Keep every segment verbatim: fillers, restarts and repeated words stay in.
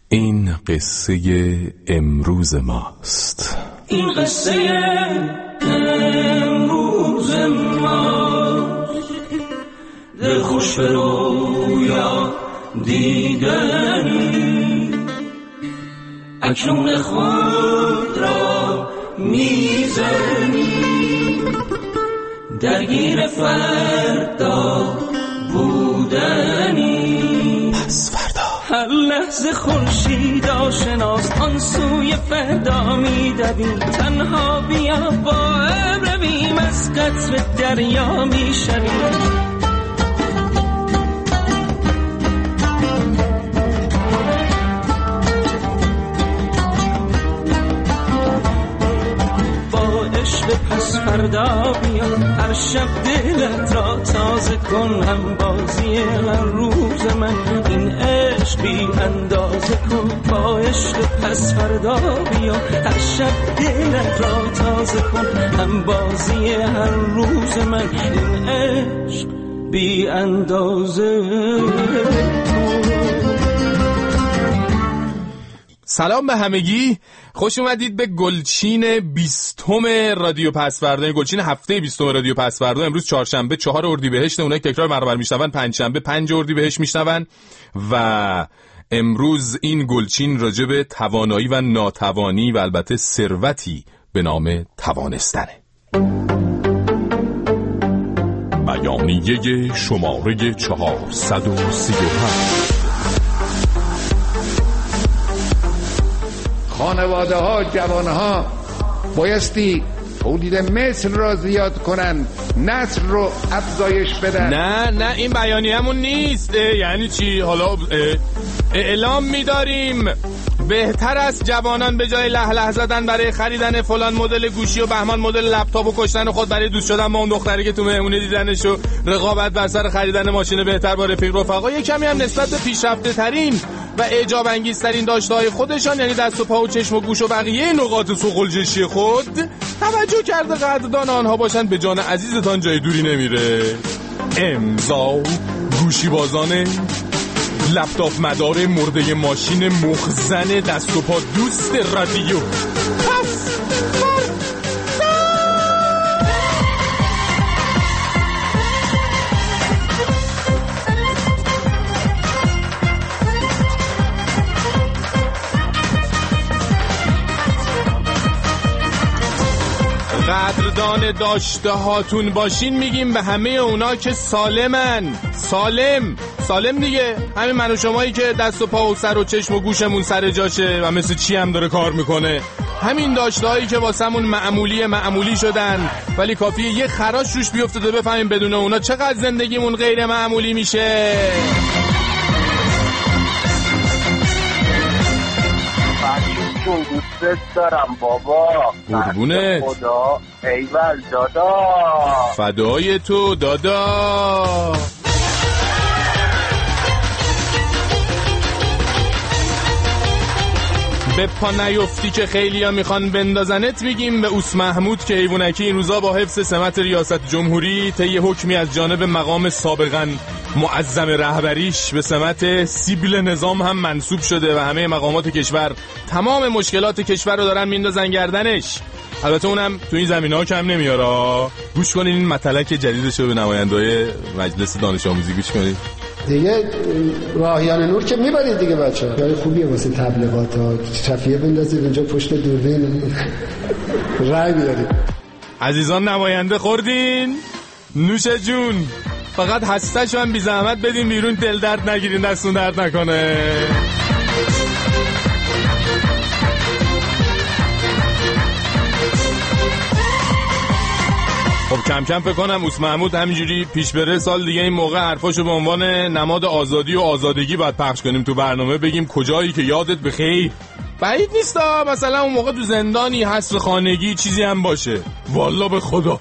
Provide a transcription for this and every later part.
این قصه امروز ماست. این قصه امروز ماست. دل خوش به رویا دیدنی، اکنون خود را میزنی، درگیر فردا بودنی. پس فردا هر لحظه خورشید آشناست، آن سوی فردا میدویم. تنها بیا با ابر رویم، از قطر دریا میشویم. پس فردا بیا، هر شب دلت را تازه کن. هم بازی هر روز من، این عشق بی اندازه کن. با عشق پس فردا بیا، هر شب دلت را تازه کن. هم بازی هر روز من، این عشق بی اندازه کن. سلام به همگی، خوش اومدید به گلچین بیستم رادیو پسوردا. گلچین هفته بیستم رادیو پسوردا. امروز چهارشنبه چهار اردیبهشت، اونایی که تکرار برابر میشنون پنجشنبه پنج اردیبهشت میشنون. و امروز این گلچین راجع به توانایی و ناتوانی و البته ثروتی به نام توانستنه. بیانیه شماره چهارصد و سی و هفت. خانواده ها، جوان ها بایستی تولید مثل را زیاد کنن، نسل رو افزایش بدن. نه نه این بیانیه‌مون نیست. یعنی چی؟ حالا اعلام می‌داریم بهتر است جوانان به جای له له زدن برای خریدن فلان مدل گوشی و بهمان مدل لپتاپ و کشتن خود برای دوست شدن با اون دختری که تو مهمونی دیدنش و رقابت بر سر خریدن ماشین بهتر با رفیق رفقا، یک کمی هم نسبت به پیشرفته ترین و اعجاب انگیزترین داشته‌های خودشان، یعنی دست و پا و چشم و گوش و بقیه نقاط سوغلجشی خود توجه کرده قدردان آنها باشن. به جان عزیزتان جای دوری نمیره. امضا گوشی بازانه لپتاپ مدار مرده ماشین مخزن دست و پا دوست رادیو پس قدردان داشته هاتون باشین. میگیم به همه اونا که سالمن. سالم سالم دیگه، همین من و شمایی که دست و پا و سر و چشم و گوشمون سر جاشه و مثل چی هم داره کار میکنه. همین داشته هایی که واسمون معمولی معمولی شدن، ولی کافیه یه خراش روش بیفته تا بفهمیم بدون اونا چقدر زندگیمون غیر معمولی میشه. دوست دارم بابا. قربونت. خدا ایول دادا. فدای تو دادا. به پا نیفتی که خیلی ها میخوان بندازنت. میگیم به اوس محمود که حیوانکی این روزا با حفظ سمت ریاست جمهوری طی حکمی از جانب مقام سابقاً معظم رهبریش به سمت سیبیل نظام هم منصوب شده و همه مقامات کشور تمام مشکلات کشور رو دارن میندازن گردنش. البته اونم تو این زمینه‌ها کم نمیاره. گوش کنین این مطلق جدیدش رو به نماینده‌های مجلس دانش آموزی گوش کنید. دیگه راهیان نور که میبرید دیگه بچه‌ها. جای خوبیه واسه تبلیغات ها. شفیه بندازید اینجا پشت دوربین رای بیارید. عزیزان نماینده خوردین؟ نوش جون. فقط هستش هم بی زحمت بدین بیرون، دل درد نگیرین، دستون درد نکنه. خب کم کم فکر کنم اوس محمود همینجوری پیش بره سال دیگه این موقع حرفاشو به عنوان نماد آزادی و آزادگی باید پخش کنیم تو برنامه. بگیم کجایی که یادت بخیر. بعید نیستا مثلا اون موقع تو زندانی، حصر خانگی، چیزی هم باشه. والله به خدا.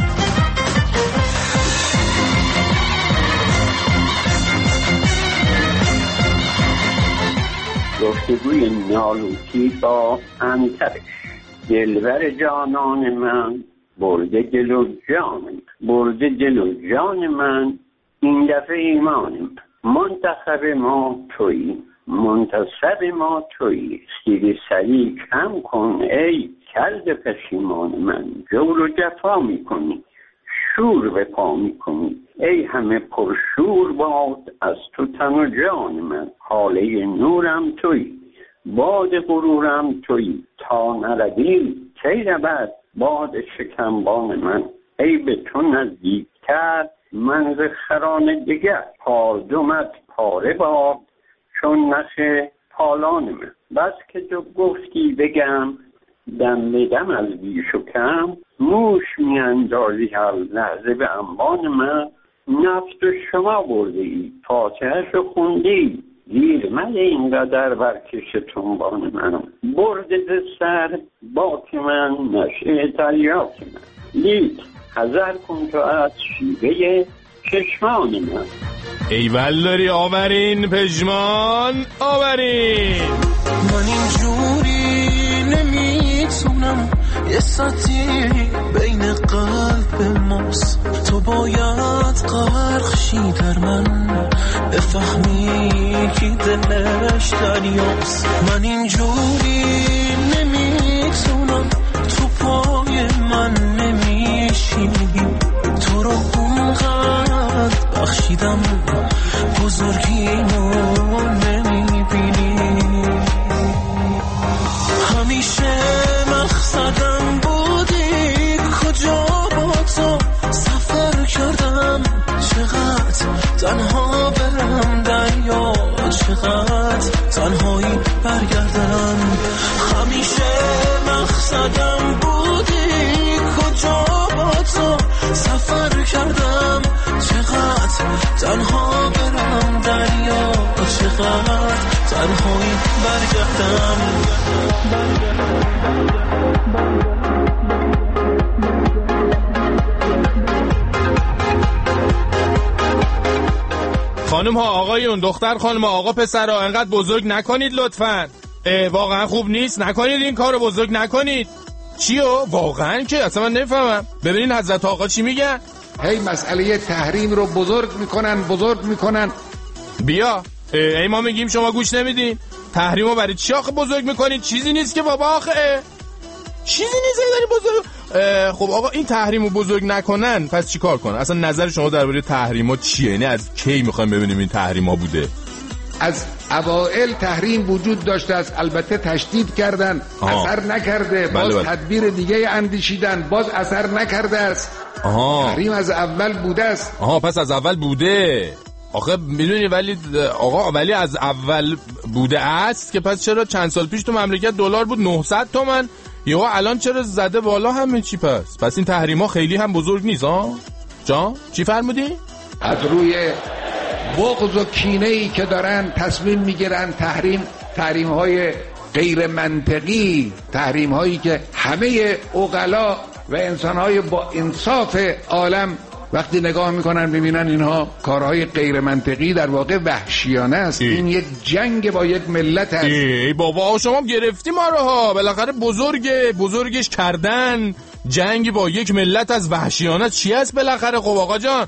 گفتگوی نالوتی با انترش. دلبر جانان من برده دل و جان، برده دل و جان من این دفعه ایمان. منتخب ما تویی، منتصب ما تویی. سیر سری کم کن ای کلب پشیمان من. جور و جفا میکنی، شور به پا میکنی. ای همه پرشور باد از تو تن و جان من. حاله نورم تویی، باد غرورم تویی. تا نروی کی رود باد شکمبان من. ای به تو نزدیکتر من ز خران دگر. پالدمت پاره باد چون نخ پالان من. بس که تو گفتی بگم دم به دم از بیش و کم. موش می اندازی هر لحظه به انبان من. نفس و شما برده ای فاتحه‌اش رو خوندی. دیر من اینقدر برکش تنبان من. برده ز سر باک من نشه تریاک من. لیک حذر کن تو از شیوه چشمان من. ایول داری آورین پژمان آورین. من اینجوری نمیتونم، یه ساعتی بین قلب ماست. تو باید غرق شی در من، بفهمی که دلش دریاست. من اینجوری نمیتونم، تو پای من نمیشینی. تو رو اونقدر بخشیدم بزرگیمو نمیبینی. همیشه مقصدم بودی، کجا با تو سفر کردم. چقدر تنها برم دریا، چقدر تنهایی برگردم. همیشه مقصدم بودی، کجا با تو سفر کردم. چقدر تنها برم دریا، چقدر تنهایی برگردم. خانم ها آقایون، دختر خانم ها آقا پسر ها، انقدر بزرگ نکنید لطفاً. واقعا خوب نیست، نکنید این کارو، بزرگ نکنید. چیو؟ واقعا که اصلا من نفهمم. ببینین حضرت آقا چی میگن. هی مسئله تحریم رو بزرگ میکنن بزرگ میکنن. بیا ای ما میگیم شما گوش نمیدین. تحریمو برای چی آخه بزرگ میکنین؟ چیزی نیست که بابا آخه، چیزی نیست داری بزرگ. خب آقا این تحریمو بزرگ نکنن پس چی کار کنن؟ اصلا نظر شما درباره تحریما چیه؟ یعنی از کی میخوایم ببینیم این تحریما بوده؟ از اوائل تحریم وجود داشته است، البته تشدید کردن، آها. اثر نکرده. باز بله بله. تدبیر دیگه اندیشیدن، باز اثر نکرده است. آها. تحریم از اول بوده است. آها پس از اول بوده. آخه میدونی ولی آقا ولی از اول بوده است که پس چرا چند سال پیش تو مملکت دلار بود نهصد تومن، یهو الان چرا زده بالا همه چی؟ پس پس این تحریما خیلی هم بزرگ نیست ها جان؟ چی فرمودی؟ از روی بغض و کینه‌ای که دارن تصمیم میگیرن تحریم تحریم های غیر منطقی، تحریم هایی که همه عقلا و انسان های با انصاف عالم وقتی نگاه میکنن ببینن اینها کارهای غیر منطقی، در واقع وحشیانه است. ای. این یک جنگ با یک ملت است. ای بابا شما گرفتی ما رو ها، بالاخره بزرگه بزرگش کردن. جنگی با یک ملت از وحشیانه چی است بالاخره؟ خب آقا جان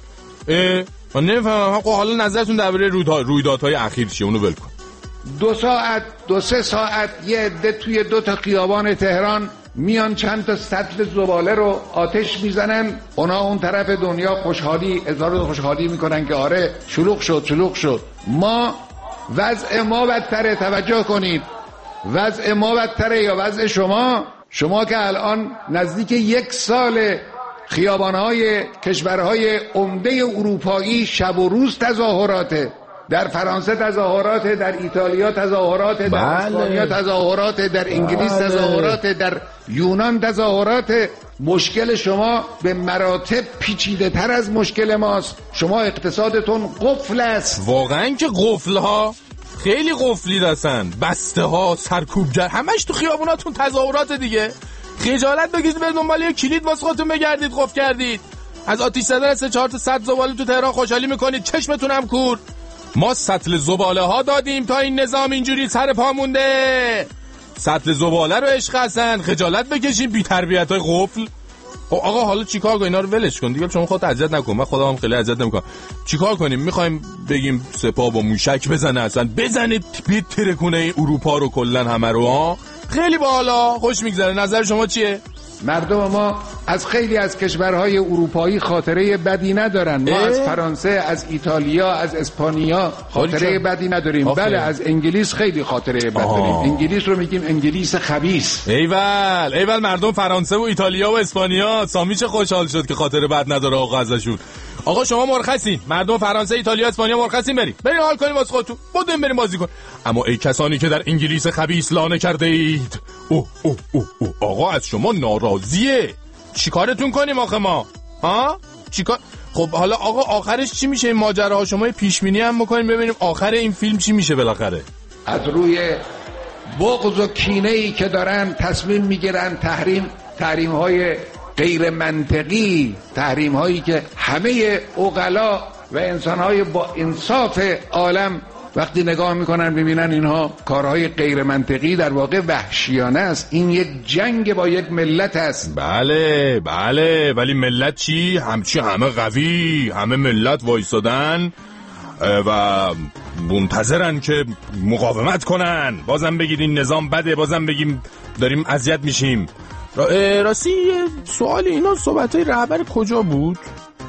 من نمیفهمم. خب حالا نظرتون درباره رویدادهای اخیر چیه؟ اونو ول کن. دو ساعت دو سه ساعت یه عده توی دو تا خیابان تهران میان چند تا سطل زباله رو آتش میزنن، اونا اون طرف دنیا خوشحالی اظهار خوشحالی میکنن که آره شلوغ شد شلوغ شد. ما وضع ما بدتره، توجه کنید، وضع ما بدتره یا وضع شما؟ شما که الان نزدیک یک سال خیابانهای کشورهای عمده اروپایی شب و روز تظاهراته، در فرانسه تظاهرات، در ایتالیا تظاهرات، در اسپانیا تظاهرات، در انگلیس تظاهرات، در یونان تظاهرات. مشکل شما به مراتب پیچیده تر از مشکل ماست. شما اقتصادتون قفل است. واقعا که قفل ها خیلی قفلی دستن، بسته ها، سرکوبگر، همش تو خیابوناتون تظاهرات دیگه. خجالت بگیرید به دنبال یه کلید واسه خودتون بگردید قفل کردید. از آتش زدن سه چهار تا صد زباله تو تهران خوشحالی میکنید، چشمتون هم کور. ما سطل زباله ها دادیم تا این نظام اینجوری سر پا مونده. سطل زباله رو عشق هستن، خجالت بکشیم بی تربیت های قفل. آقا حالا چیکار کنیم؟ اینا رو ولش کن دیگه، شما خودت اذیت نکن، من خودم هم خیلی اذیت نمیکنم. چیکار کنیم؟ میخوایم بگیم سپاه با موشک بزنه، اصلا بزنه بیت ترکونه این اروپا رو کلا همه رو؟ ها خیلی بالا خوش میگذره. نظر شما چیه؟ مردم ما از خیلی از کشورهای اروپایی خاطره بدی ندارن. ما از فرانسه، از ایتالیا، از اسپانیا خاطره بدی نداریم. آخه. بله از انگلیس خیلی خاطره بد داریم. انگلیس رو میگیم انگلیس خبیث. ایول ایول مردم فرانسه و ایتالیا و اسپانیا، سامی چه خوشحال شد که خاطره بد نداره آقا ازشون. آقا شما مرخصین، مردم فرانسه، ایتالیا، اسپانیا مرخصین، بریم بریم حال کنیم واسه خودتون، بودیم بریم بازی کن. اما ای کسانی که در انگلیس خبیث لانه کرده اید، اوه اوه اوه اوه آقا از شما ناراضیه. چیکارتون کنیم آخه ما؟ ها چیکار؟ خب حالا آقا آخرش چی میشه این ماجراها؟ شما پیش بینی هم بکنیم ببینیم آخر این فیلم چی میشه بالاخره. از روی بغض و کینه ای که دارن تصمیم میگیرن تحریم تحریم های غیر منطقی، تحریم هایی که همه عقلا و انسان های با انصاف عالم وقتی نگاه میکنن ببینن اینها کارهای غیر منطقی، در واقع وحشیانه است. این یک جنگ با یک ملت است. بله بله، ولی ملت چی؟ همچی همه قوی، همه ملت وایسادن و منتظرن که مقاومت کنن. بازم بگید این نظام بده، بازم بگیم داریم اذیت میشیم. راستی سوالی، اینا صحبتای رهبر کجا بود؟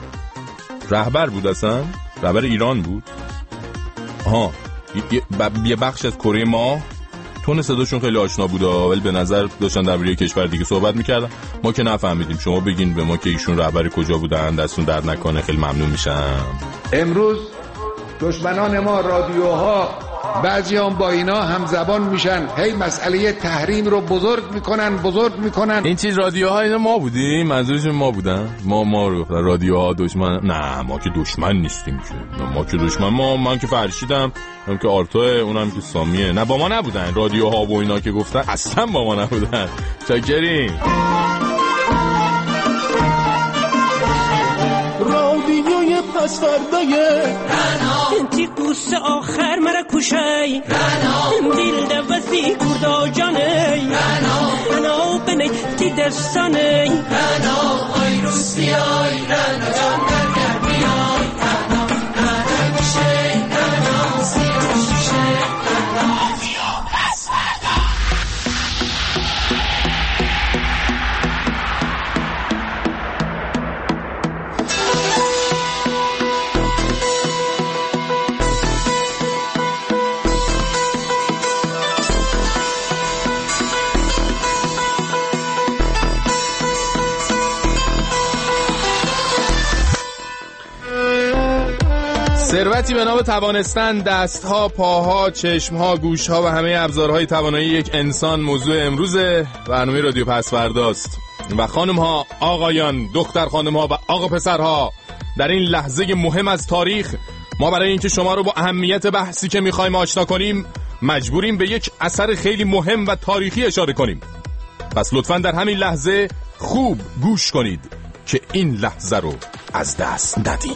رهبر بود اصلا؟ رهبر ایران بود؟ آها یه بخش از کره ماه. تون صداشون خیلی آشنا بود ولی به نظر داشتن درباره کشور دیگه صحبت میکردن، ما که نفهمیدیم. شما بگین به ما که ایشون رهبر کجا بودن، دستون درد نکنه، خیلی ممنون میشم. امروز دشمنان ما رادیوها بعضی هم با اینا همزبان میشن، هی مسئله تحریم رو بزرگ میکنن بزرگ میکنن. این چیز رادیوها اینا ما بودیم؟ منظورشون ما بودن؟ ما ما رادیوها دشمن؟ نه ما که دشمن نیستیم که، ما که دشمن ما من که فرشیدم، هم که آرتوه، اونم که سامیه. نه با ما نبودن رادیوها و اینا که گفتن، اصلا با ما نبودن. چاکریم. رادیوی پس فردای انتی قوس آخر مرا کشای دل دوستی کردا جانی انا بنی تی دستانی انا آی روسی آی انا جان در بیای انا انا میشه انا سیروش میشه رادیو پس فردا. ثروتی به نام توانستن، دستها، پاها، چشمها، گوشها و همه ابزارهای توانایی یک انسان موضوع امروز برنامه رادیو پس فرداست. و خانمها، آقایان، دختر خانمها و آقا پسرها، در این لحظه مهم از تاریخ ما برای اینکه شما رو با اهمیت بحثی که میخوایم آشنا کنیم مجبوریم به یک اثر خیلی مهم و تاریخی اشاره کنیم. پس لطفاً در همین لحظه خوب گوش کنید که این لحظه رو از دست ندیم.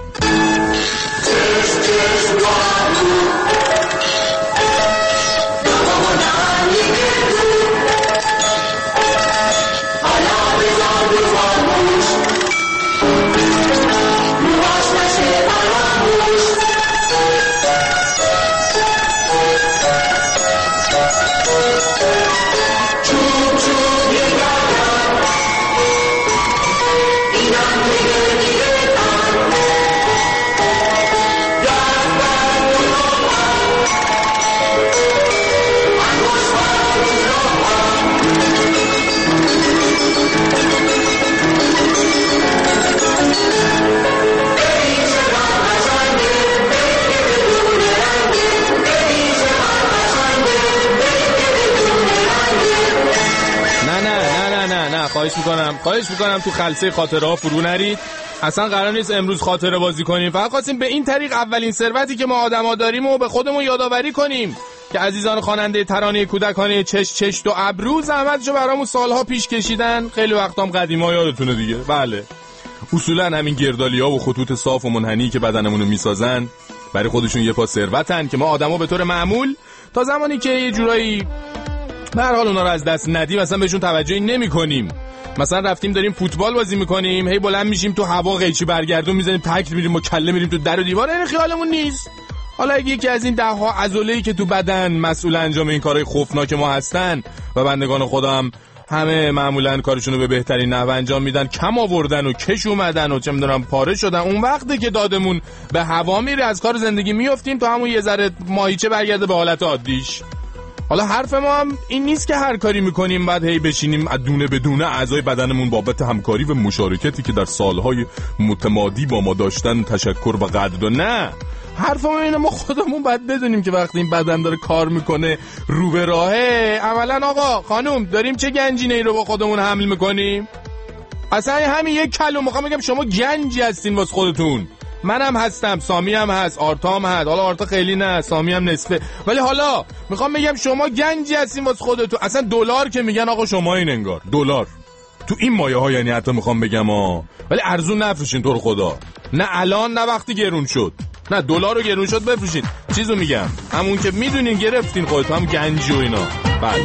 خواهش میکنم خواهش میکنم تو خلسه خاطره ها فرو نرید. اصلا قرار نیست امروز خاطره بازی کنیم، فقط خواستیم به این طریق اولین ثروتی که ما آدما داریم و به خودمون یادآوری کنیم که عزیزان خواننده ترانه کودکانه چش چش دو ابرو زحمتشو برامون سالها پیش کشیدن. خیلی وقتام قدیما یادتونه دیگه. بله اصولا همین گردالیا و خطوط صاف و منحنی که بدنمونو میسازن برای خودشون یه پا ثروتن که ما آدما به طور معمول تا زمانی که یه جورایی به هر حال اونا رو از دست ندیم اصلا بهشون توجهی نمی‌کنیم. مثلا رفتیم داریم فوتبال بازی میکنیم، هی بلند میشیم تو هوا قیچی برگردون میزنیم، تکل میریم و کله میریم تو در و دیوار، این خیالمون نیست. حالا اگه یکی از این ده ها عضله‌ای که تو بدن مسئول انجام این کارهای خوفناک ما هستن و بندگان خدا هم همه معمولاً کارشونو به بهترین نحو انجام میدن، کم آوردن و کش اومدن و چه میدونم پاره شدن، اون وقتی که دادمون به هوا میره از کار زندگی میافتیم تا همون یه ذره ماهیچه برگرده به حالت عادیش. حالا حرف ما هم این نیست که هر کاری میکنیم بعد هی بشینیم دونه به دونه اعضای بدنمون بابت همکاری و مشارکتی که در سالهای متمادی با ما داشتن تشکر و قدردان. نه، حرف ما اینه ما خودمون باید بدونیم که وقتی این بدن داره کار میکنه رو به راهه، اولا آقا خانوم داریم چه گنجینه ای رو با خودمون حمل میکنیم. اصلا همین یک کلمه میخوام بگم شما گنجی هستین واسه خودتون. منم هستم، سامی هم هست، آرتا هم هست. حالا آرتا خیلی نه، سامی هم نصفه، ولی حالا میخوام بگم شما گنجی هستین واسه خودتون. اصلا دلار که میگن آقا شما این انگار دلار تو این مایه ها، یعنی حتی میخوام بگم ها، ولی ارزون نفروشین تو رو خدا. نه الان نه وقتی گرون شد، نه دلار رو گرون شد بفروشین. چیزو میگم همون که میدونین گرفتین خودتون، هم گنجی و اینا. بله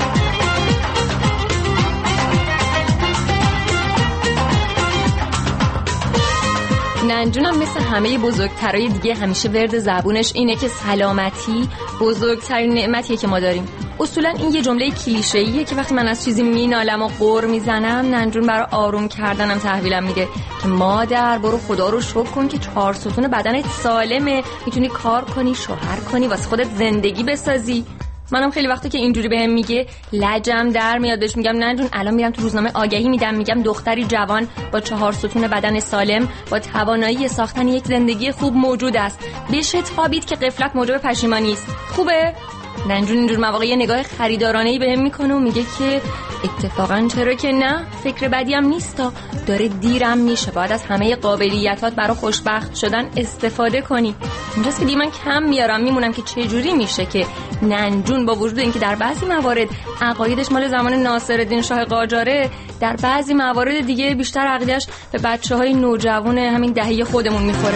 ننجونم مثل همه بزرگترهای دیگه همیشه ورد زبونش اینه که سلامتی بزرگترین نعمتیه که ما داریم. اصولا این یه جمله کلیشه‌ایه که وقتی من از چیزی مینالم و غر میزنم، ننجون برای آروم کردنم تحویلم میده که مادر برو خدا رو شکر کن که چهار ستون بدنت سالمه، میتونی کار کنی، شوهر کنی، واسه خودت زندگی بسازی. منم خیلی وقتی که اینجوری بهم میگه لجم در میاد، بهش میگم ننجون الان میرم تو روزنامه آگهی میدم، میگم دختری جوان با چهار ستون بدن سالم با توانایی ساختن یک زندگی خوب موجود است، بشه تابید که غفلت موجب پشیمانی است. خوبه؟ ننجون اینجور مواقع یه نگاه خریدارانه‌ای بهم میکنه و میگه که اتفاقا چرا که نه، فکر بدی هم نیستا، داره دیرم میشه، باید از همه قابلیتات برای خوشبخت شدن استفاده کنی. اینجاست که دیگه من کم میارم میمونم که چه جوری میشه که ننجون با وجود اینکه در بعضی موارد عقایدش مال زمان ناصرالدین شاه قاجاره، در بعضی موارد دیگه بیشتر عقیده‌اش به بچه‌های نوجوان همین دهه خودمون میخوره.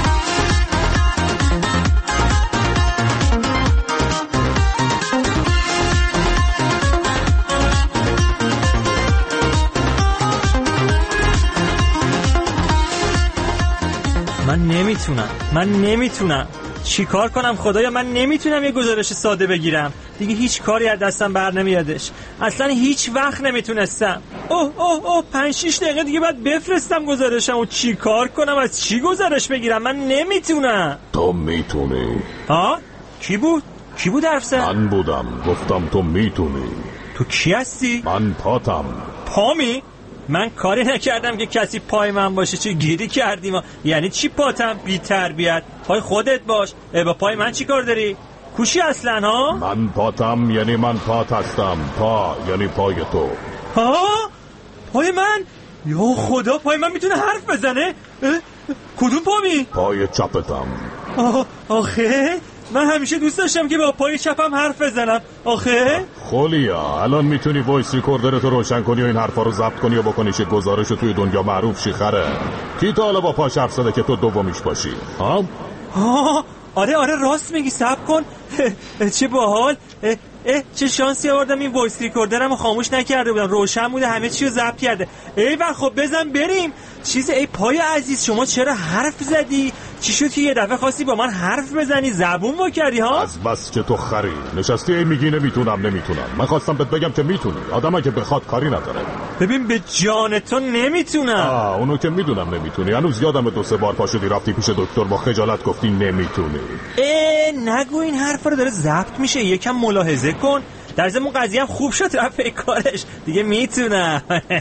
من نمیتونم من نمیتونم چیکار کنم خدایا؟ من نمیتونم یه گزارش ساده بگیرم دیگه، هیچ کاری از دستم بر نمیادش، اصلا هیچ وقت نمیتونستم. اوه اوه اوه پنج شیش دقیقه دیگه باید بفرستم گزارشم و چیکار کنم؟ از چی گزارش بگیرم؟ من نمیتونم. تو میتونی. ها؟ کی بود؟ کی بود حرف زد؟ من بودم، گفتم تو میتونی. تو کی هستی؟ من پاتم. پامی؟ من کاری نکردم که کسی پای من باشه، چی گیری کردی ما؟ یعنی چی پاتم؟ بی تربیت. پای خودت باش. با پای من چی کار داری؟ کوشی اصلا ها؟ من پاتم یعنی من پات هستم. پا یعنی پای تو. ها؟ پای من؟ یا خدا، پای من میتونه حرف بزنه؟ کدوم پامی؟ پای چپتم. آه آخه من همیشه دوست داشتم که با پای چپم حرف بزنم. آخه خولیا الان میتونی وایس ریکوردر تو روشن کنی و این حرفا رو ضبط کنی و بکنی چه گزارش توی دنیا معروف شی خره. کی تا حالا با پاش حرف زده که تو دومیش باشی؟ ها؟ ها آره آره راست میگی، صبر کن. چه باحال. اه اه چه شانسی آوردم این وایس ریکوردرمو خاموش نکرده بودم، روشن بوده، همه چی رو ضبط کرده. ای بابا خب بزن بریم. چیز ای پای عزیز شما چرا حرف زدی؟ چی شد که یه دفعه خواستی با من حرف بزنی؟ زبون وا کردی ها؟ از بس که تو خری نشستی ای میگی نمیتونم نمیتونم. من خواستم بهت بگم که میتونی. آدمایی که بخواد کاری نداره. ببین به جان تو نمیتونم. آه اونو که میدونم نمیتونی. هنوز یادم دو سه بار پا شدی رفتی پیش دکتر با خجالت گفتی نمیتونی. ای نگو این حرفا رو، داره ضبط میشه، یکم ملاحظه کن. در ضمن قضیه هم خوب شد رفت کارش دیگه، میتونم.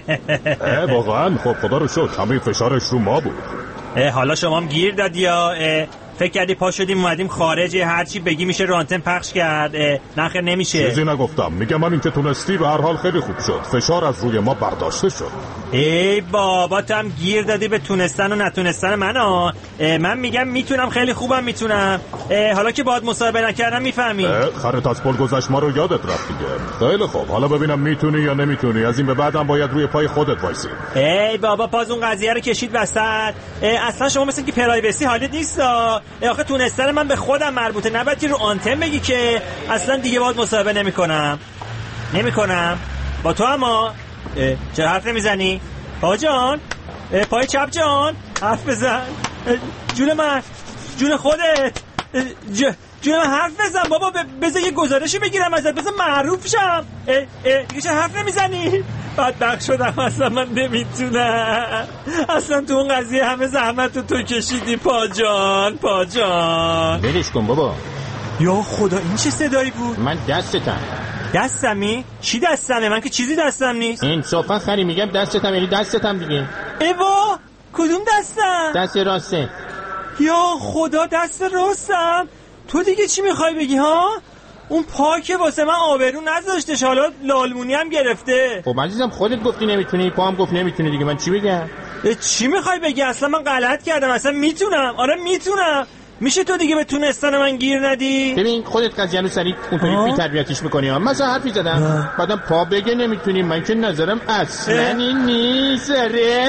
اه واقعا خب خدا رو شکر همه فشارش رو ما بود. حالا شما هم گیر دادی یا فکر کردی پا شدیم اومدیم خارج هرچی بگی میشه رانتن پخش کرد؟ نخیر نمیشه. چیزی نگفتم، میگم من این که تونستی به هر حال خیلی خوب شد، فشار از روی ما برداشته شد. ای بابا تو هم گیر دادی به تونستن و نتونستن من ها. من میگم میتونم، خیلی خوبم میتونم. حالا که باهات مصاحبه نکردم میفهمی. خرت از پل گذشت ما رو یادت رفت دیگه. خیلی خوب حالا ببینم میتونی یا نمیتونی. از این به بعدم باید روی پای خودت وایسی. ای بابا پاز اون قضیه رو کشید وسط. اصلا شما مثل که پرایوسی حالت نیست. آخه تونستن من به خودم مربوطه، نباید رو آنتن بگی که اصلا دیگه باهات مصاحبه نمیکنم. نمیکنم با تو. اما چرا حرف نمیزنی؟ پا جان، پای چپ جان، حرف بزن. جون من، جون خودت، جون من حرف بزن بابا. بذار یه گزارشی بگیرم ازت، بذار معروف شم. دیگه چرا حرف نمیزنی؟ بدبخت شدم، اصلا من نمیتونم. اصلا تو اون قضیه همه زحمت رو تو کشیدی پا جان، پا جان. ولش کن بابا. یا خدا این چه صدایی بود؟ من دستتم. دستمی؟ چی دستمه؟ من که چیزی دستم نیست. انصافا خری میگم دستتم، یعنی دستتم دیگه. ایوا کدوم دستم؟ دست راسته. یا خدا دست راستم. تو دیگه چی میخوای بگی ها؟ اون پا که واسه من آبرو نذاشتش، حالا لالمونی هم گرفته. خب عزیزم خودت گفتی نمیتونی، پا هم گفت نمیتونی دیگه، من چی بگم؟ چی میخوای بگی؟ اصلا من غلط کردم، اصلا میتونم. آره میتونم. میشه تو دیگه به تونستن من گیر ندی؟ ببین خودت قضیه رو سریع اونطوری بی تربیتیش میکنی ها. مثلا حرفی زدم بعدم پا بگه نمیتونی، من که نظرم اصلا این نیست. اره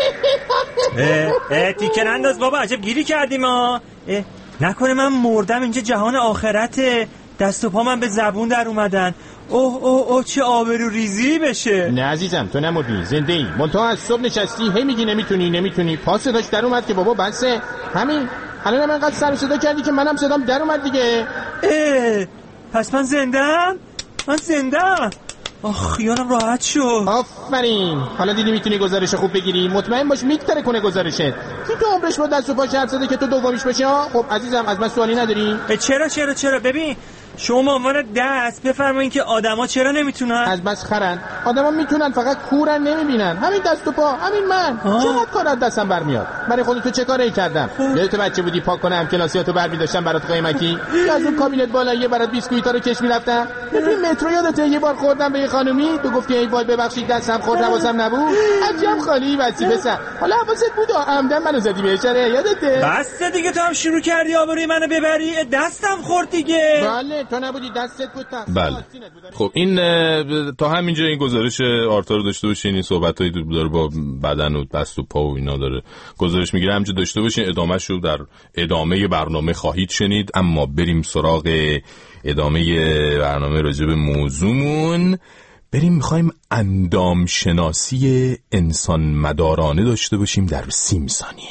اه تیکن انداز بابا، عجب گیری کردیم ها. نکنه من مردم اینجا جهان آخرته، دست و پا من به زبون در اومدن. اوه اوه اوه چه آبرو ریزی بشه. نه عزیزم تو نمردی، زنده ای. منتها از صبح نشستی هی میگی نمیتونی نمیتونی، پا صداش در اومد که بابا بسه همین. الان من انقدر سر و صدا کردی که منم صدام در اومد دیگه. اه پس من زنده‌ام؟ من زنده‌ام. آخ خیالم راحت شد. آفرین. حالا دیدی میتونی گزارش خوب بگیری، مطمئن باش میتره کنه گزارشت. کی تو عمرش با دست و پاش حرف زده که تو دومیش بشی ها؟ خب عزیزم از من سوالی نداری؟ چرا چرا چرا ببین شما عنوان دست بفرمایید که آدما چرا نمیتونن؟ از بس خرن. آدما میتونن فقط کورن نمیبینن. همین دست و پا، همین من. چقدر کار از دستم برمیاد. برای خودت تو چه کاری کردم؟ یادت بچه بودی پاک کنم کلاسیاتو برمی داشتم برات قیمتی؟ یا از اون کابینت بالایی برات بیسکویتا رو کش میرفتم؟ ببین مترو یادته یه بار خوردم به یه خانومی، تو گفتی ای وای ببخشید دستم خورد حواسم نبود. عجب خالی وظیفه سر. حالا حواست بود عمدن منو زدی بهش. یادته؟ بس دیگه تو هم شروع کردی آبروی منو ببری. دستم خورد دیگه. بله تو نبودی دستت بود. بله خب این تا همینجا این گزارش آرتا رو داشته باشین. این صحبتایی داره با بدن و دست و پا و اینا داره گزارش میگیره، همینجا داشته باشین. ادامهش رو در ادامه برنامه خواهید شنید. اما بریم سراغ ادامه برنامه راجع به موضوعمون. بریم میخوایم اندام شناسی انسان مدارانه داشته باشیم در سی ثانیه.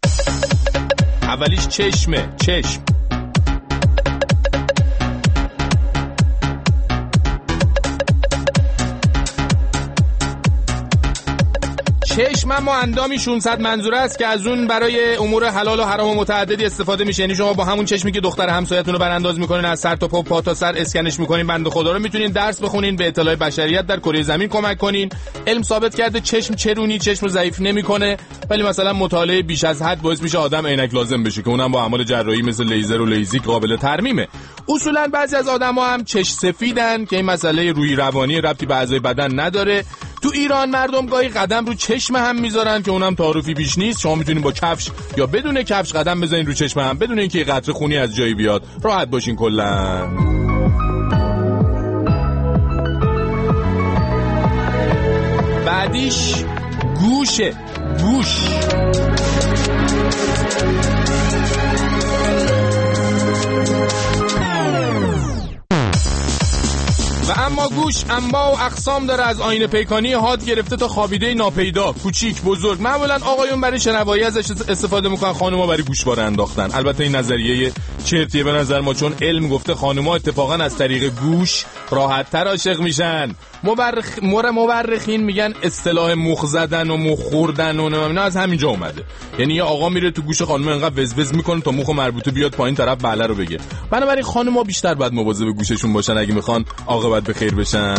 اولیش چشمه. چشم چشم اما اندامی ششصد منظوره است که از اون برای امور حلال و حرام و متعددی استفاده میشه. یعنی شما با همون چشمی که دختر همسایه‌تون رو برانداز میکنین، از سر تا پا پا تا سر اسکنش میکنین، بنده خدا رو میتونین درس بخونین، به اطلاع بشریت در کره زمین کمک کنین. علم ثابت کرده چشم چرونی چشم رو ضعیف نمیکنه، ولی مثلا مطالعه بیش از حد باعث میشه آدم عینک لازم بشه که اونم با اعمال جراحی مثل لیزر و لیزیک قابل ترمیمه. اصولا بعضی از آدما هم چشم سفیدن که این مسئله روحی روانی ربطی به اعضای بدن نداره. تو ایران مردم گاهی قدم رو چشم هم میذارن که اونم تعارفی بیش نیست. شما میتونین با کفش یا بدون کفش قدم بزنین رو چشم هم بدون اینکه قطره خونی از جایی بیاد. راحت باشین کلا. بعدیش گوشه. گوش و اما گوش انواع و اقسام داره، از آینه پیکانی حاد گرفته تا خوابیده ناپیدا، کوچیک بزرگ. معمولا آقایون برای شنوایی ازش استفاده میکنن، خانوما برای گوشواره انداختن. البته این نظریه چرتیه به نظر ما، چون علم گفته خانوما اتفاقا از طریق گوش راحت تر عاشق میشن. مورخ مور مورخین میگن اصطلاح مخ زدن و مخ خوردن و اینا از همینجا اومده. یعنی یه آقا میره تو گوش خانم انقدر وزوز میکنه تا مخ مربوطه بیاد پایین طرف بله رو بگه. بنابراین خانوما بیشتر باید مواظب گوششون باشن اگه میخوان عاقبت به خیر بشن.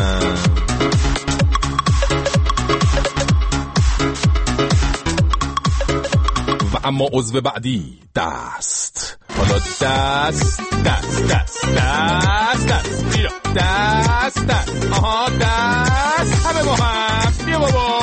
و اما عضو بعدی دست. حالا دست دست دست دست دست بیا دست دست آها دست همه با هم بیا بابا.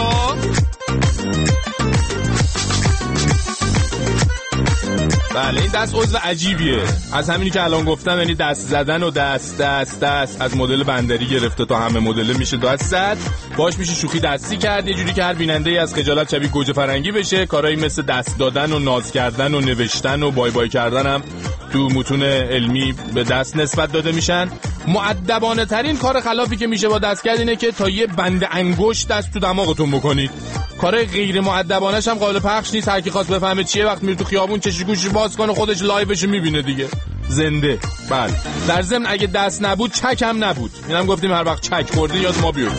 بله این دست عضو عجیبیه، از همینی که الان گفتم، یعنی دست زدن و دست دست دست از مدل بندری گرفته تا همه مدل میشه دست زد. باش میشه شوخی دستی کرد، یه جوری که هر بیننده از خجالت شبیه گوجه فرنگی بشه. کارهایی مثل دست دادن و ناز کردن و نوشتن و بای بای کردن هم تو متون علمی به دست نسبت داده میشن. مؤدبانه ترین کار خلافی که میشه با دست کرد اینه که تا یه بند انگشت دست تو دماغتون بکنید. کار غیر مؤدبانش هم قابل پخش نیست. هر کی خواست بفهمه چیه وقت میره تو خیابون چشی گوشی باز کنه خودش لایوش میبینه دیگه، زنده. بله در ضمن اگه دست نبود چک هم نبود. اینم گفتیم هر وقت چک خوردی یاد ما بیارید.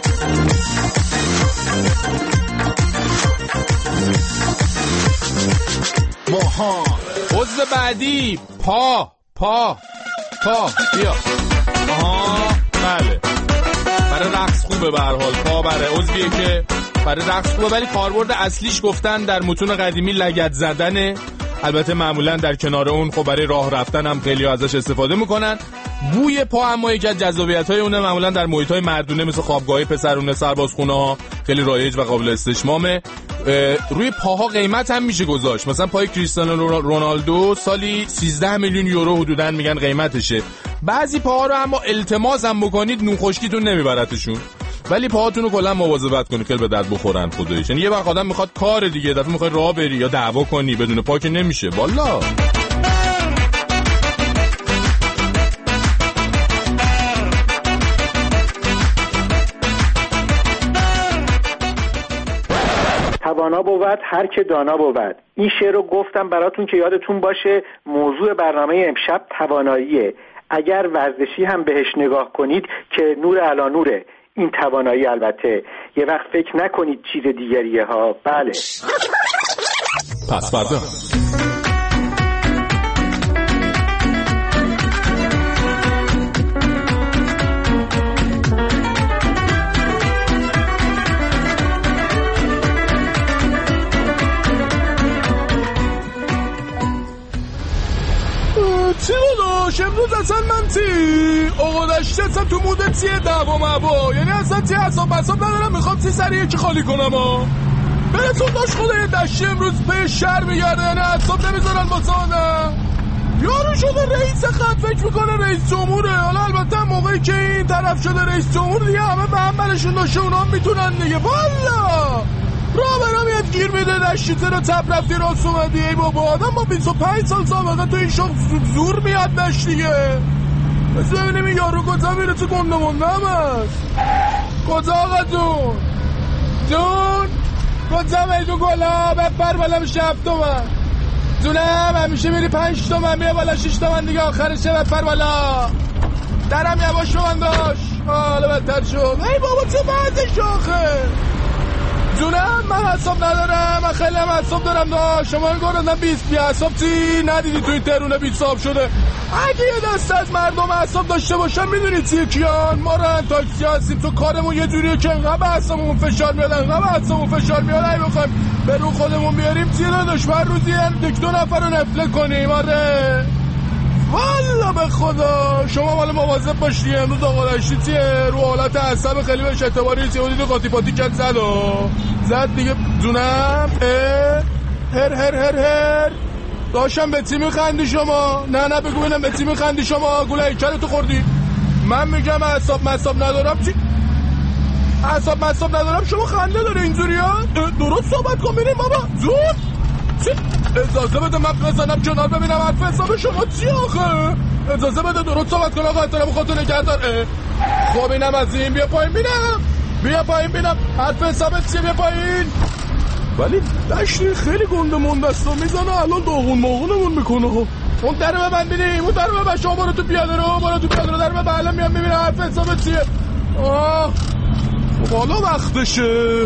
ماها عضو بعدی پا پا پا بیا. آها بله برای رقص خوبه به هر حال. پا برای عضویه که برای رقص خوبه، ولی کاربرد اصلیش گفتن در متون قدیمی لگد زدنه. البته معمولا در کنار اون خب برای راه رفتن هم خیلی ازش استفاده میکنن. بوی پا اما یکی از جذابیت‌های اونه، معمولا در محیط‌های مردونه مثل خوابگاه‌های پسرونه، سربازخونه‌ها خیلی رایج و قابل استشمامه. روی پاها قیمت هم میشه گذاشت. مثلا پای کریستیانو رونالدو سالی سیزده میلیون یورو حدوداً میگن قیمتشه. بعضی پاها رو اما التماس هم بکنید نون خشکیتون نمیبرتشون، ولی پاهاتون رو کلا مواظبت کنید خیلی به درد بخورن خداییش. یعنی یه وقت آدم میخواد کار دیگه، دفعه میخواد راه بری یا دعوا کنی بدون پا که نمیشه والا. توانا بود هر که دانا بود. این شعر رو گفتم براتون که یادتون باشه موضوع برنامه امشب تواناییه. اگر ورزشی هم بهش نگاه کنید که نور علا نوره. این توانایی البته یه وقت فکر نکنید چیز دیگریه ها. بله پس فردا چی داداش امروز اصلا من چی آقا داشته اصلا تو موده چیه دعوا مبا، یعنی اصلا چی حساب بساب ندارم میخوام چی سریع یکی خالی کنم ها. برسون داشت خدای داشته امروز به شهر میگرده، یعنی حساب نمیذارن واسه آدم. یارو شده رئیس خط فکر میکنه رئیس جمهوره. حالا البته موقعی که این طرف شده رئیس جمهور دیگه همه به هم برشون داشته اونا هم میتونن دیگه. والا راه برام یاد گیر میده دشته رو چپ رفتی راست اومدی. ای بابا آدم با بیست و پنج سال سابقه تو این شغل زور میاد داشت دیگه. بس ببینیم این یارو کجا میره تو گنده منده هم هست. کجا آقا جون جون کجا میدو گلا بپر بالا میشه هفت تومن جونم. همیشه میری پنج تومن میره بالا شش تومن دیگه آخرشه بپر بالا. درم یواش من داشت حالا بدتر شد. ای بابا چه بعدش آخه جونم. من حساب ندارم، من خیلی هم حساب دارم داشت. شما این گردن بیست بی حساب چی ندیدی توی ترونه بیست حساب شده. اگه یه دست از مردم حساب داشته باشم میدونی چیه کیان؟ ما ران تاکسی هستیم. تو کارمون یه جوریه که انقدر به حسابمون فشار میاد انقدر به حسابمون فشار میاد ای بخوایم به رو خودمون بیاریم چیه داداش هر روزی یک دو نفر رو نفله کنیم. آره والا به خدا شما والا مواظب باشی. امروز آقا داشتی چیه رو حالت عصب خیلی بهش اعتباری چیه بودید قاطی پاتی کت زد و زد دیگه جونم. هر هر هر هر داشتم به چی میخندی شما؟ نه نه بگو بینم به چی میخندی شما؟ گوله ایکل تو خوردی. من میگم اعصاب مصاب ندارم. چی؟ اعصاب مصاب ندارم شما خنده داره اینجوری ها؟ درست صحبت کن بینیم بابا زود چی؟ اجازه بده من بزنم کنار ببینم حرف حساب شما چی آخه؟ اجازه بده درست صحبت کن آقا احترام خودتو نگه دار. خب اینم از این بیا پایین بینم بیا پایین بینم حرف حسابت چیه بیا پایین. ولی دشتی خیلی گنده منده است و میزنه الان داغون ماغونمون میکنه. اون در رو ببند بینیم اون در رو ببند. شما برو تو پیاده رو برو تو پیاده رو در رو ببند. الان میام میبینم حرف حسابت چیه. آه خب حالا وقتشه.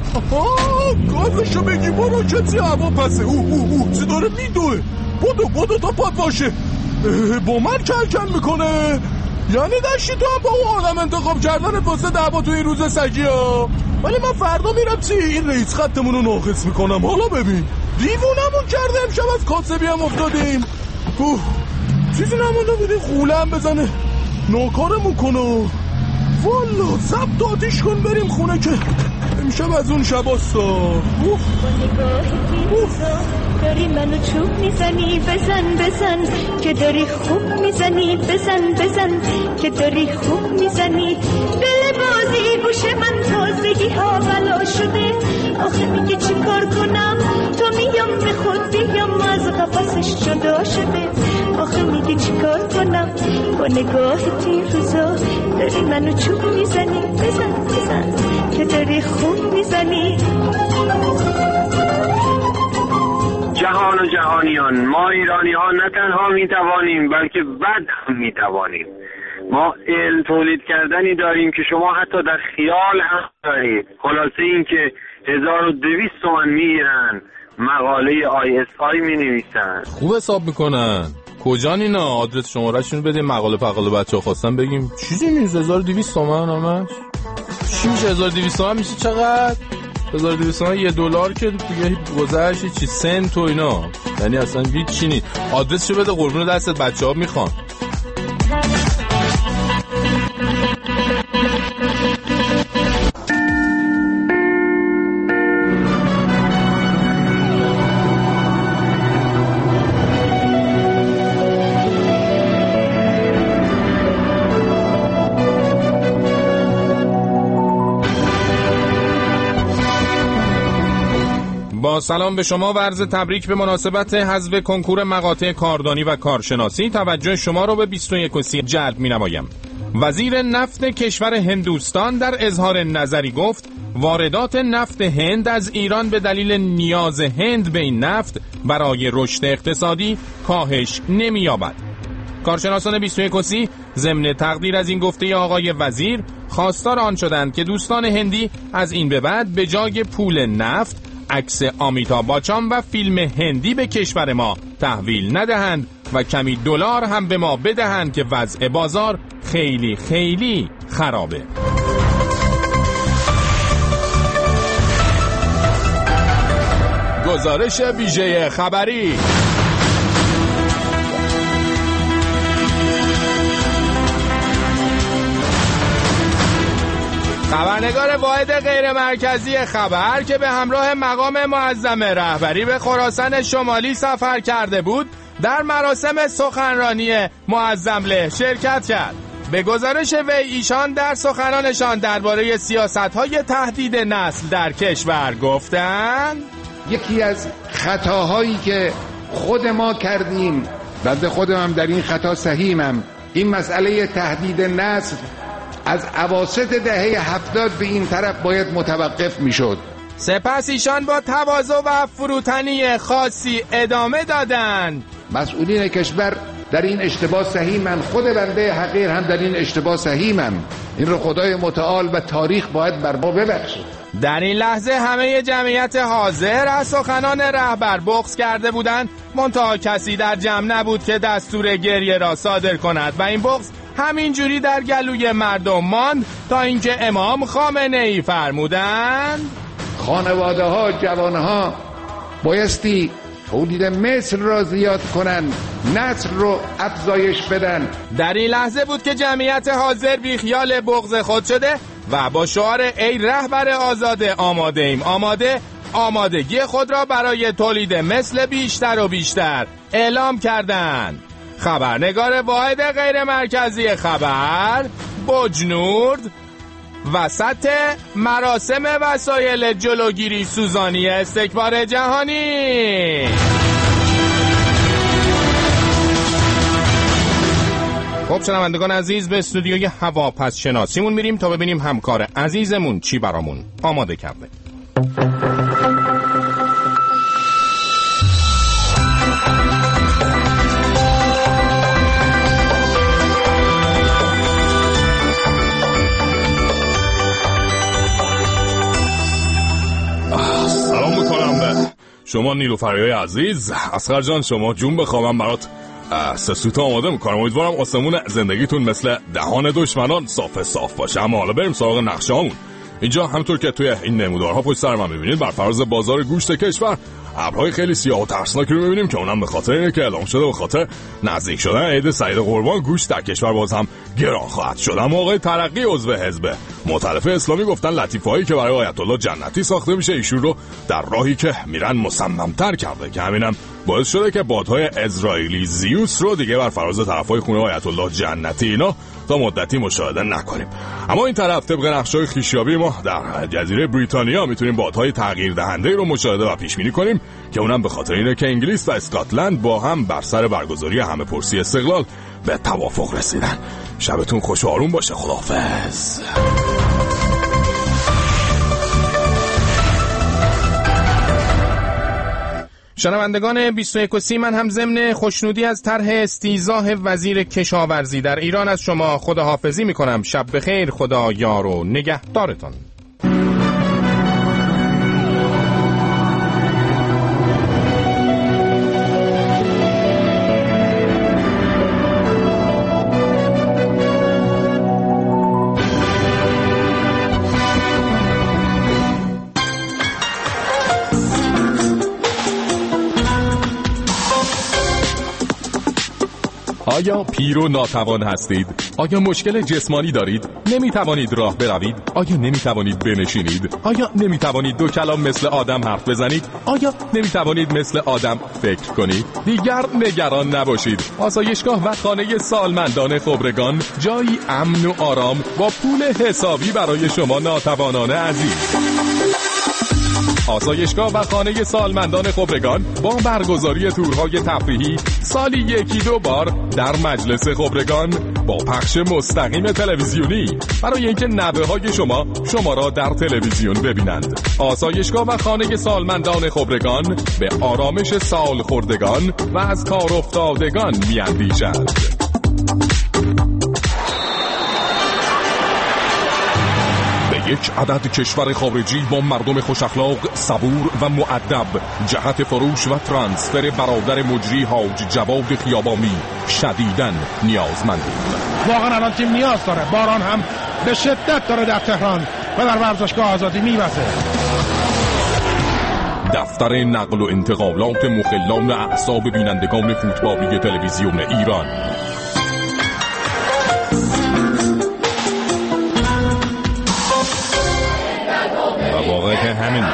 آها گازشو بگی برو کتی هوا پسه. او او او چی داره میدوه. بودو بودو تا پاد باشه. با من کلکل میکنه. یعنی داشتی تو هم با اون آدم انتخاب کردن واسه دعوا تو این روز سگی ها. ولی من فردا میرم چی این رئیس خطمون رو ناقص میکنم. حالا ببین دیوونمون کرده امشب از کاسبی هم افتادیم. اوه چیزی نمونده بودیم خوله هم بزنه ناکارمون کنه. والا ضبط آتیش کن بریم خونه که امشب از اون شباستا. اوه اوه داری منو چوب میزنی بزن بزن که داری خوب میزنی بزن بزن که داری خوب میزنی. دل بازی گوش من تازگی ها بلا شده آخه میگه چی کار کنم تو میام به خود بیام از قفسش جدا شده آخه میگه چی کار کنم با نگاه تیر روزا داری منو چوب میزنی بزن بزن که داری خوب میزنی جهان و جهانیان ما ایرانی ها نه تنها میتوانیم بلکه بد هم میتوانیم ما علم تولید کردنی داریم که شما حتی در خیال هم دارید خلاصه این که هزار و دویست تومن میگیرن مقاله آی اس آی می نویسن خوب حساب میکنن کجان اینا آدرس شماره شون بده مقاله پقاله بچه ها خواستن بگیم چیزی نیست هزار و دویست تومن همش چی میشه هزار و دویست تومن میشه چقدر هزار و دویست تومن یه دلار که دیگه گذشت چی سنت و اینا یعنی اصلا هیچ چی نیست آدرس شو بده قربون دستت بچه ها میخوان با سلام به شما و عرض تبریک به مناسبت حذف کنکور مقاطع کاردانی و کارشناسی توجه شما را به بیست و یک سی جلب می‌نمایم. وزیر نفت کشور هندوستان در اظهار نظری گفت واردات نفت هند از ایران به دلیل نیاز هند به این نفت برای رشد اقتصادی کاهش نمی‌یابد. کارشناسان بیست و یک سی ضمن تقدیر از این گفته آقای وزیر خواستار آن شدند که دوستان هندی از این به بعد به جای پول نفت عکس آمیتاب بچان و فیلم هندی به کشور ما تحویل ندهند و کمی دلار هم به ما بدهند که وضع بازار خیلی خیلی خرابه. گزارش ویژه خبری. خبرنگار واحد غیر مرکزی خبر که به همراه مقام معظم رهبری به خراسان شمالی سفر کرده بود در مراسم سخنرانی معظمله شرکت کرد. به گزارش وی ایشان در سخنانشان درباره سیاست‌های تهدید نسل در کشور گفتند یکی از خطاهایی که خود ما کردیم بنده خودم هم در این خطا سهیمم این مسئله تهدید نسل از اواسط دهه هفتاد به این طرف باید متوقف میشد. سپس ایشان با تواضع و فروتنی خاصی ادامه دادند مسئولین کشور در این اشتباه سهیمن خود بنده حقیر هم در این اشتباه سهیمم این رو خدای متعال و تاریخ باید بر ما ببخشد. در این لحظه همه جمعیت حاضر از سخنان رهبر بغض کرده بودند منتها کسی در جمع نبود که دستور گریه را صادر کند و این بغض همینجوری در گلوی مردم ماند تا اینکه امام خامنه ای فرمودند خانواده ها جوانه ها بایستی تولید مثل را زیاد کنن نسل رو افزایش بدن. در این لحظه بود که جمعیت حاضر بی خیال بغض خود شده و با شعار ای رهبر آزاده آماده ایم آماده آمادگی خود را برای تولید مثل بیشتر و بیشتر اعلام کردند. خبرنگار واحد غیر مرکزی خبر بجنورد وسط مراسم وسایل جلوگیری سوزانی استکبار جهانی. خب شنوندگان عزیز به استودیوی هواپس شناسیمون میریم تا ببینیم همکار عزیزمون چی برامون آماده کرده. سلام میکنم به شما نیلوفریای عزیز. اصغر جان شما جون بخوام برات سه سوت آماده میکنم. امیدوارم آسمون زندگیتون مثل دهان دشمنان صاف صاف باشه. اما حالا بریم سراغ نقشه هامون. اینجا همونطور که توی این نمودارها پشت سر من میبینید بر فراز بازار گوشت کشور ابرهای خیلی سیاه و ترسناکی رو میبینیم که اونم به خاطر اینه که اعلام شده به خاطر نزدیک شدن عید سعید قربان گوشت در کشور باز هم گران خواهد شد. اما آقای ترقی عضو حزب مؤتلفه اسلامی گفتن لطیفه‌هایی که برای آیت الله جنتی ساخته میشه ایشون رو در راهی که میرن مصمم‌تر کرده که همینم باعث شده که بادهای اسرائیلی زیوس رو دیگه بر فراز طرفای خونه آیت الله جنتی اینا تا مدتی مشاهده نکنیم. اما این طرف طبق نقشه‌های خویشیابی ما در جزیره بریتانیا میتونیم بادهای تغییر دهنده رو مشاهده و پیش بینی کنیم که اونم به خاطر اینه که انگلیس و اسکاتلند با هم بر سر برگزاری همه پرسی استقلال به توافق رسیدن. شبتون خوش و آروم باشه. خداحافظ. شنوندگان بیست و یک و سی، من هم ضمن خوشنودی از طرح استیضاح وزیر کشاورزی در ایران از شما خداحافظی میکنم. شب بخیر، خدا یار و نگهدارتان. آیا پیر و ناتوان هستید؟ آیا مشکل جسمانی دارید؟ نمیتوانید راه بروید؟ آیا نمیتوانید بنشینید؟ آیا نمیتوانید دو کلام مثل آدم حرف بزنید؟ آیا نمیتوانید مثل آدم فکر کنید؟ دیگر نگران نباشید. آسایشگاه و خانه سالمندان خبرگان جایی امن و آرام با پول حسابی برای شما ناتوانان عزیز. آسایشگاه و خانه سالمندان خبرگان با برگزاری تورهای تفریحی سالی یکی دو بار در مجلس خبرگان با پخش مستقیم تلویزیونی برای اینکه نوه های شما شما را در تلویزیون ببینند. آسایشگاه و خانه سالمندان خبرگان به آرامش سال خوردگان و از کار افتادگان میاندیشد. یک عدد کشور خارجی با مردم خوش اخلاق، صبور و مؤدب جهت فروش و ترانسفر برادر مجری حاج جواد خیابانی شدیداً نیازمندیم. واقعا الان تیم نیاز داره. باران هم به شدت داره در تهران و در ورزشگاه آزادی میوزه. دفتر نقل و انتقالات مخلان اعصاب بینندگان فوتبالی تلویزیون ایران. واقعا که همین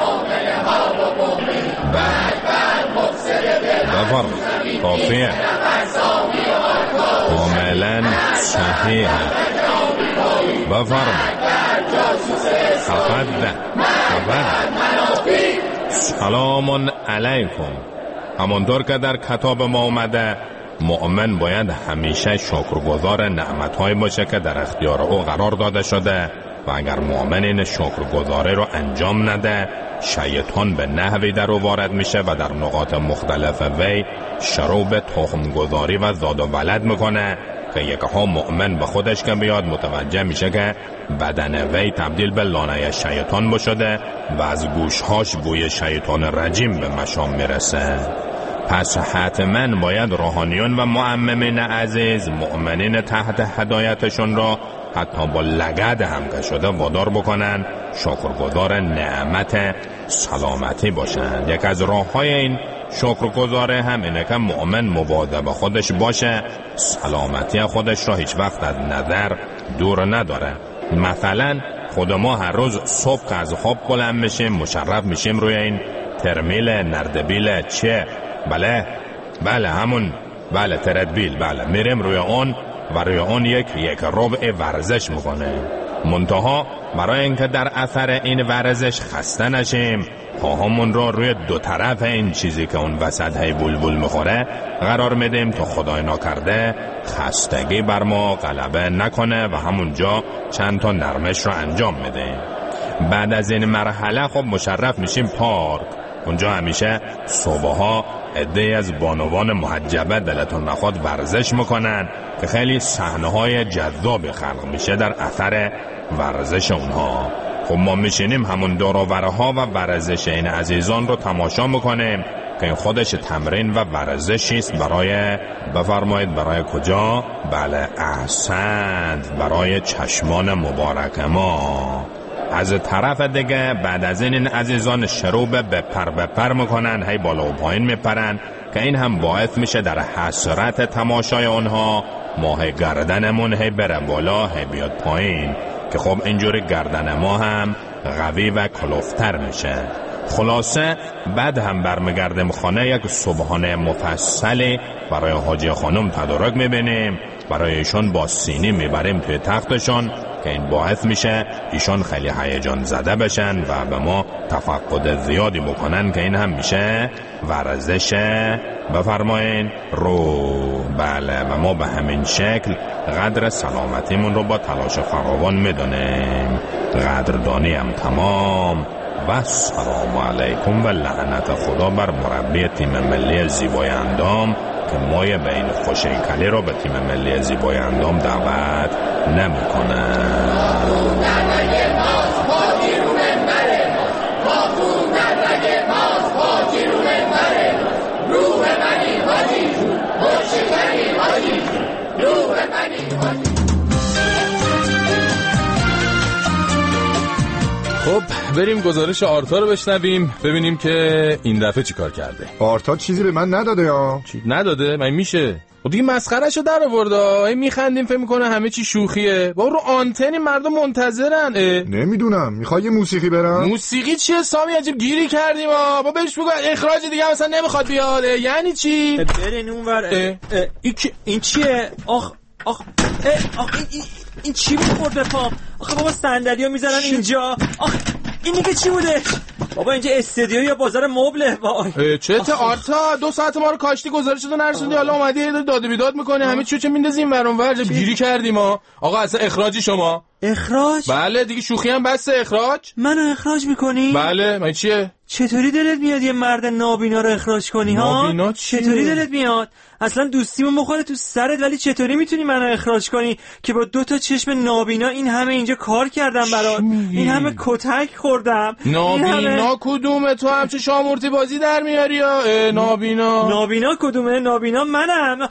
بفرم کافیه کاملا صحیح بفرم تفضل سلام علیکم. همانطور که در کتاب ما اومده مؤمن باید همیشه شکرگزار نعمت‌های باشه که در اختیار او قرار داده شده و اگر مؤمن این شکرگزاری رو انجام نده شیطان به نحوی در او وارد میشه و در نقاط مختلف وی شروع به تخمگذاری و زاد و ولد میکنه که یکها مؤمن به خودش که بیاد متوجه میشه که بدن وی تبدیل به لانه شیطان بشده و از گوشهاش بوی شیطان رجیم به مشام میرسه. پس حتما باید روحانیون و معممین عزیز مؤمنین تحت هدایتشون را حتی با لگد هم که شده وادار بکنن شکرگزار نعمت سلامتی باشن. یک از راه های این شکرگزاره هم اینه که مؤمن مواظب خودش باشه، سلامتی خودش را هیچ وقت از نظر دور نداره. مثلا خود ما هر روز صبح که از خواب بلند میشیم مشرف میشیم روی این ترمیل نردبیل چه؟ بله بله همون بله تردبیل بله میریم روی اون و روی اون یک یک ربع ورزش میکنه. منتها برای اینکه در اثر این ورزش خسته نشیم پاهامون رو روی دو طرف این چیزی که اون وسط هی بلبل میخوره قرار میدیم تا خدای ناکرده خستگی بر ما غلبه نکنه و همونجا چند تا نرمش رو انجام میدیم. بعد از این مرحله خب مشرف میشیم پارک. اونجا همیشه صبحها عده‌ای از بانوان محجبه دلتون نخواد ورزش میکنن که خیلی صحنه‌های جذاب خلق میشه در اثر ورزش اونها. خب ما میشینیم همون دور و برها و ورزش این عزیزان رو تماشا میکنیم که این خودش تمرین و ورزشی است برای بفرمایید برای کجا؟ بله احسنت، برای چشمان مبارک ما. از طرف دیگه بعد از این این عزیزان شروع به بپر بپر میکنن، هی بالا و پایین میپرن که این هم باعث میشه در حسرت تماشای اونها ماه گردنمون هی بره بالا هی بیاد پایین که خب اینجوری گردن ما هم قوی و کلوفتر میشه. خلاصه بعد هم برمیگردیم خانه، یک صبحانه مفصلی برای حاجی خانم تدارک میبینیم، برای ایشون با سینی میبریم توی تختشون که این باعث میشه ایشون خیلی هیجان زده بشن و به ما تفقد زیادی بکنن که این هم میشه ورزش بفرمایین رو. بله و ما به همین شکل قدر سلامتیمون رو با تلاش فراوان میدونیم. قدردانی هم تمام و سلام علیکم و لعنت خدا بر مربی تیم ملی زیبای اندام که مایه به این خوشیکلی رو به تیم ملی زیبای اندام دعوت نمیکنه. خب بریم گزارش آرتا رو بشنویم ببینیم که این دفعه چی کار کرده. آرتا چیزی به من نداده یا؟ چی نداده؟ من میشه خب دیگه مسخرهشو در آورده. میخندیم فکر میکنه همه چی شوخیه. با رو آنتنی مردم منتظرن. نمیدونم میخوای یه موسیقی برم؟ موسیقی چیه سامی؟ عجب گیری کردیم ها. با بهش بگو اخراج دیگه مثلا نمیخواد بیاد. یعنی چی؟ برین اونور. این این چیه؟ آخ آخ آخ این این چی بود به پام؟ آخه بابا صندلیو میذارن اینجا. آخ این دیگه چی بوده؟ بابا اینجا استودیو یا بازار مبله؟ وای چته آرتا دو ساعت ما رو کاشتی گزارشتو نرسوندی حالا اومدی داد و بیداد میکنی همه چی چه میندازیم ور اون ور گیری کردیم ما. آقا اصلا اخراجی شما. اخراج؟ بله دیگه شوخی هم بس. اخراج منو اخراج میکنی؟ بله. من چیه؟ چطوری دلت میاد یه مرد نابینا رو اخراج کنی ها؟ نابینا چیه؟ چطوری دلت میاد؟ اصلا دوستیمو مخوره تو سرت ولی چطوری میتونی منو اخراج کنی که با دو تا چشم نابینا این همه اینجا کار کردم برات، این همه کتک خوردم. نابینا همه... کدومه؟ تو هم چه شامورتی بازی در میاری یا نابینا؟ نابینا کدومه؟ نابینا منم.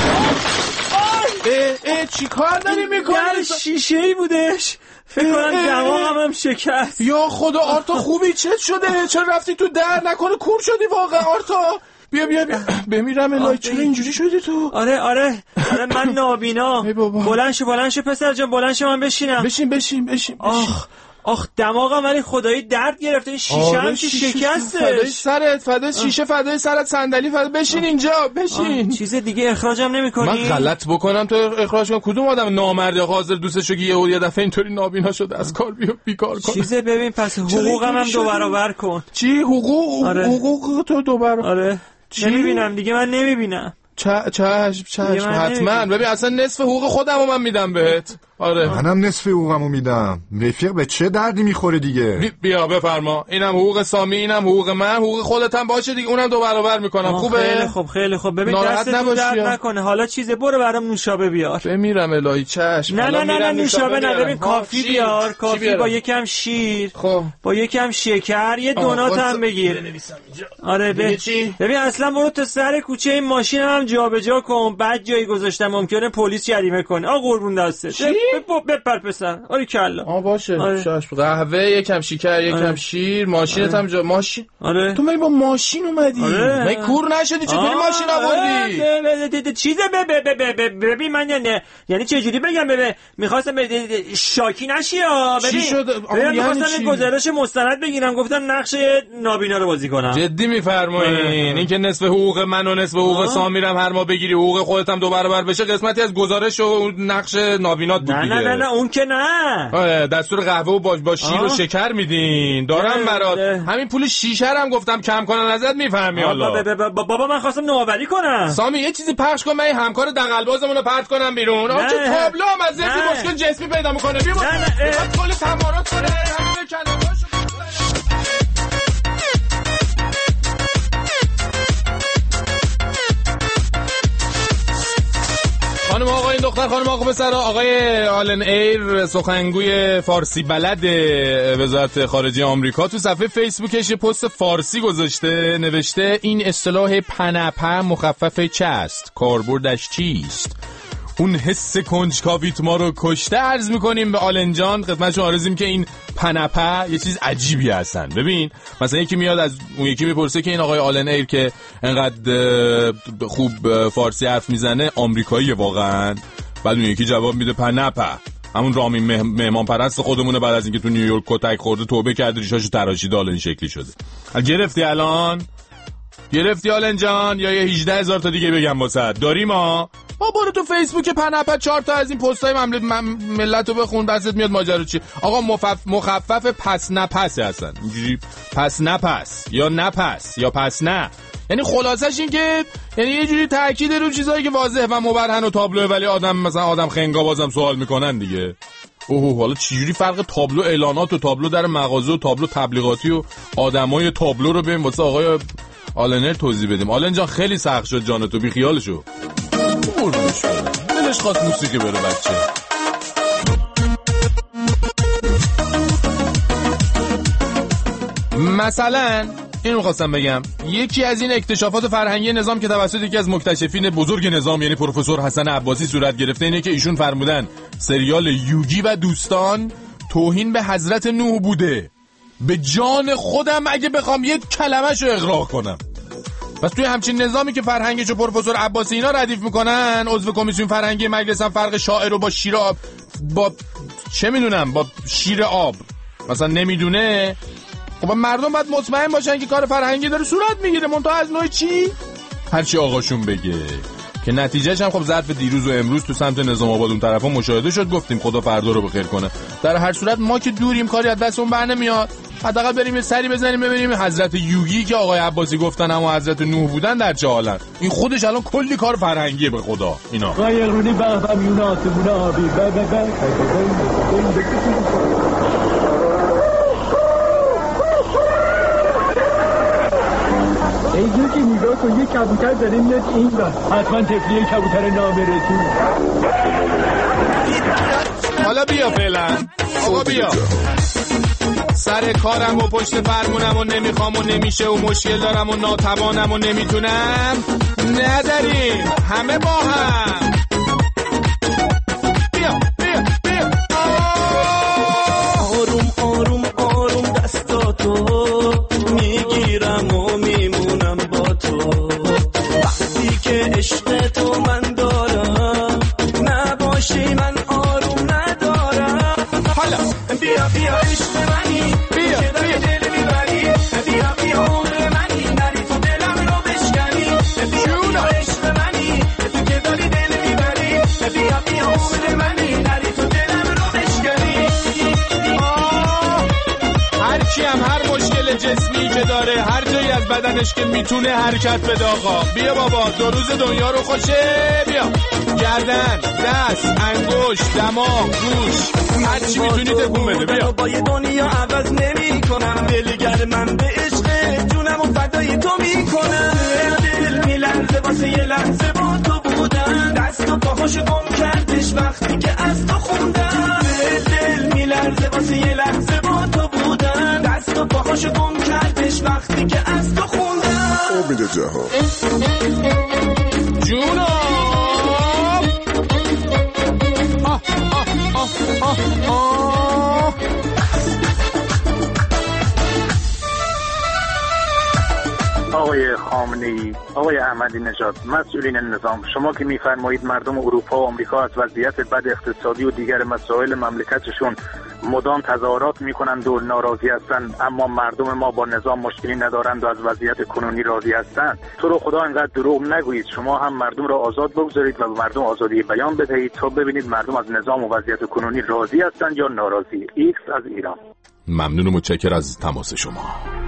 اه اه چی کار داری میکنی؟ در شیشه ای بودش فکر کنم دماغم هم شکست. یا خدا آرتا خوبی؟ چت شده؟ چرا رفتی تو در؟ نکنه کور شدی واقعا آرتا؟ بیا بیا بیا بمیرم الهی. چرا اینجوری شدی تو؟ آره آره آره من نابینا. بلند شو بلند شو پسر جان بلند شو من بشینم. بشین بشین بشین. آخ آخ دماغم ولی خدایی درد گرفته. این شیشه هم که شکسته. فدای سرت فدای شیشه فدای سرت صندلی فدای. بشین اینجا بشین. چیز دیگه اخراجم نمی‌کنی؟ من غلط بکنم تو اخراج کنم؟ کدوم آدم نامردی حاضر دوستش رو یه یه دفعه اینطوری نابینا شده از کار بیا بیکار کنه؟ چیزه ببین پس حقوقم هم دو برابر کن. چی حقوق؟ آره. حقوق تو دو برابر؟ آره نمیبینم دیگه من نمیبینم. چشم چشم چشم حتما. ببین اصلا نصف حقوق خودمو من میدم بهت. آره منم نصف حقوقمو میدم. رفیق به چه دردی میخوره دیگه؟ بی بیا بفرما. اینم حقوق سامی اینم حقوق من حقوق خودت هم باشه دیگه اونم دو برابر میکنم. خوبه؟ خیلی خوب خیلی خوب. ببین دست تو درد نکنه. حالا چیزه برو برام نوشابه بیار. بمیرم الهی. چشم. نه نه نه نه نوشابه نه. ببین کافی بیار. کافی با یکم شیر. خب با یکم شکر یه دونات هم بگیر. آره ببین اصلا برو تا سر کوچه این ماشینم هم جابجا کن. بعد جایی گذاشتم ممکنه پلیس جریمه کنه. آ قربون دستت. بپر پسر. آره کلا. آ باشه. آره. چشم. قهوه یکم شکر یکم آره. شیر. ماشینت هم جا ماشین. آره. تو من با ماشین اومدی. آره. من کور نشدی چطوری ماشین آوردی؟ چیزه ببین من نه یعنی چه جوری بگم ببین می‌خواستم شاکی نشی ها. ببین چی شد؟ می‌خواستم گزارش مستند بگیرم گفتم نقش نابینا رو بازی کنم. جدی می‌فرمایین؟ این که نصف حقوق من و نصف حقوق سامیرم هر ما بگیری حقوق خودت هم دو برابر بشه قسمتی از گزارش و نقش نابینات بود دیگه. نه نه نه اون که نه. دستور قهوه و با, با شیر آه. و شکر میدین. دارم برات. همین پول شیشه هم گفتم کم کنن ازت میفهمی حالا. بابا من خواستم نوآوری کنم. سامی یه چیزی پخش کن من این همکار دغل‌بازمون رو پرت کنم بیرون. آخه چه تابلو هم از زفتی مشکل جسمی پیدا میکنه. بیا با کل تمارات کنه همین کلمه‌اشو. خانم آقا این دختر خانم آقا پسر آقای آلن ایر سخنگوی فارسی بلد وزارت خارجه آمریکا تو صفحه فیسبوکش یه پست فارسی گذاشته نوشته این اصطلاح پنپه مخفف چه است؟ کاربردش چیست؟ اون حس کنجکاویت ما رو کشته. عرض میکنیم به آلن جان خدمتشون آرزیم که این پنپه یه چیز عجیبی هستن. ببین مثلا یکی میاد از اون یکی میپرسه که این آقای آلن ایر که انقدر خوب فارسی حرف میزنه آمریکاییه واقعا؟ بعد اون یکی جواب میده په نپه. همون رامین مه... مهمان پرست خودمونه، بعد از اینکه تو نیویورک کتک خورده توبه کرده ریشاشو تراشیده حالا این شکلی شده. گرفتی الان؟ گرفتی آلن جان؟ یا یه هجده هزار تا دیگه بگم واسه داریم ها؟ ما برو تو فیسبوک پنپت چهار تا از این پستای مملت ملت رو بخون، دستت میاد ماجرا چی. آقا مفف... مخفف پس نپسه اصلا اینجوری، پس نپس یا نپس یا پس نه، یعنی خلاصش این که یعنی یه جوری تاکید رو چیزایی که واضح و مبرهن و تابلوه ولی آدم مثلا آدم خنگا بازم سوال میکنن دیگه. اوه حالا چجوری فرق تابلو اعلانات و تابلو در مغازه و تابلو تبلیغاتی و آدمای تابلو رو بریم واسه آقای آلنر توضیح بدیم. آلن جان خیلی سخت شد جان تو، بی خیالشو قربونش برم، دلش خواست موسیقی بره بچه. مثلا اینو می‌خواستم بگم، یکی از این اکتشافات فرهنگی نظام که توسط یکی از مکتشفین بزرگ نظام یعنی پروفسور حسن عباسی صورت گرفته اینه که ایشون فرمودن سریال یوگی و دوستان توهین به حضرت نوح بوده. به جان خودم اگه بخوام یک کلمه‌شو اغراق کنم. پس توی همچین نظامی که فرهنگشو پروفسور عباسی اینا ردیف میکنن، عضو کمیسیون فرهنگی مجلس هم فرق شاعر رو با شیر آب با چه میدونم با شیر آب مثلا نمیدونه. خب مردم باید مطمئن باشن که کار فرهنگی داره صورت میگیره، منتها از نوع چی؟ هرچی آقاشون بگه. که نتیجهش هم خب ظرف دیروز و امروز تو سمت نظام آباد اون طرفا مشاهده شد. گفتیم خدا فردا رو بخیر کنه. در هر صورت ما که دوریم، کاری از دستمون بر نمیاد، حداقل بریم یه سری بزنیم ببینیم حضرت یوگی که آقای عباسی گفتن اما حضرت نوح بودن در چه حالن. این خودش الان کلی کار فرهنگیه به خدا اینا. قایرونی بهم یوناتمون آبی به به به ای یکی نگاه کن، یه کبوتر داره میاد این بر، حتما تفلیه کبوتر نامرتون. حالا بیا فعلا آقا بیا، سر کارم و پشت فرمونم و نمیخوام و نمیشه و مشکل دارم و ناتوانم و نمیتونم. نداریم همه با هم. بیا بیا بیا آروم آروم آروم دستاتو میگیرم و میمونم با تو، وقتی که عشق تو من دارم نباشی من آروم ندارم. حالا بیا بیا عشق منی، بیا که داری دل میبری، بیا بیا عمر منی، نری تو دلم رو بشکنی. بیا بیا عشق منی، که داری دل میبری، بیا بیا عمر منی، نری تو دلم رو بشکنی. هرچی هم هر مشکل جسمی که داره، هر جایی از بدنش که میتونه حرکت بده آقا. بیا بابا دو روز دنیا رو خوشه. بیا گردن، دست، انگشت، دماغ، گوش، هرچی میتونی تکون بده. بیا با یه دنیا عوض نمی کنم، دلگر من به عشق جونم و فدای تو میکنم. دل میلرزه واسه یه لحظه با تو بودم، دست و پاهاشو گم کردش وقتی که از تو خوندم. دل میلرزه واسه یه لحظه با تو بودم، دست و پاهاشو گم کردش وقتی که از تو خوندم. امید جهان جونم. آه آه آه آه آه. آقای خامنه‌ای، آقای احمدی نژاد، مسئولین نظام، شما که می‌فرمایید مردم اروپا و آمریکا از وضعیت بد اقتصادی و دیگر مسائل مملکتشون مدام تظاهرات می‌کنند و ناراضی هستند، اما مردم ما با نظام مشکلی ندارند و از وضعیت کنونی راضی هستند. تو رو خدا انقدر دروغ نگویید. شما هم مردم را آزاد بگذارید و به مردم آزادی بیان بدهید تا ببینید مردم از نظام و وضعیت کنونی راضی هستند یا ناراضی. ایکس از ایران. ممنون و متشکر از تماس شما.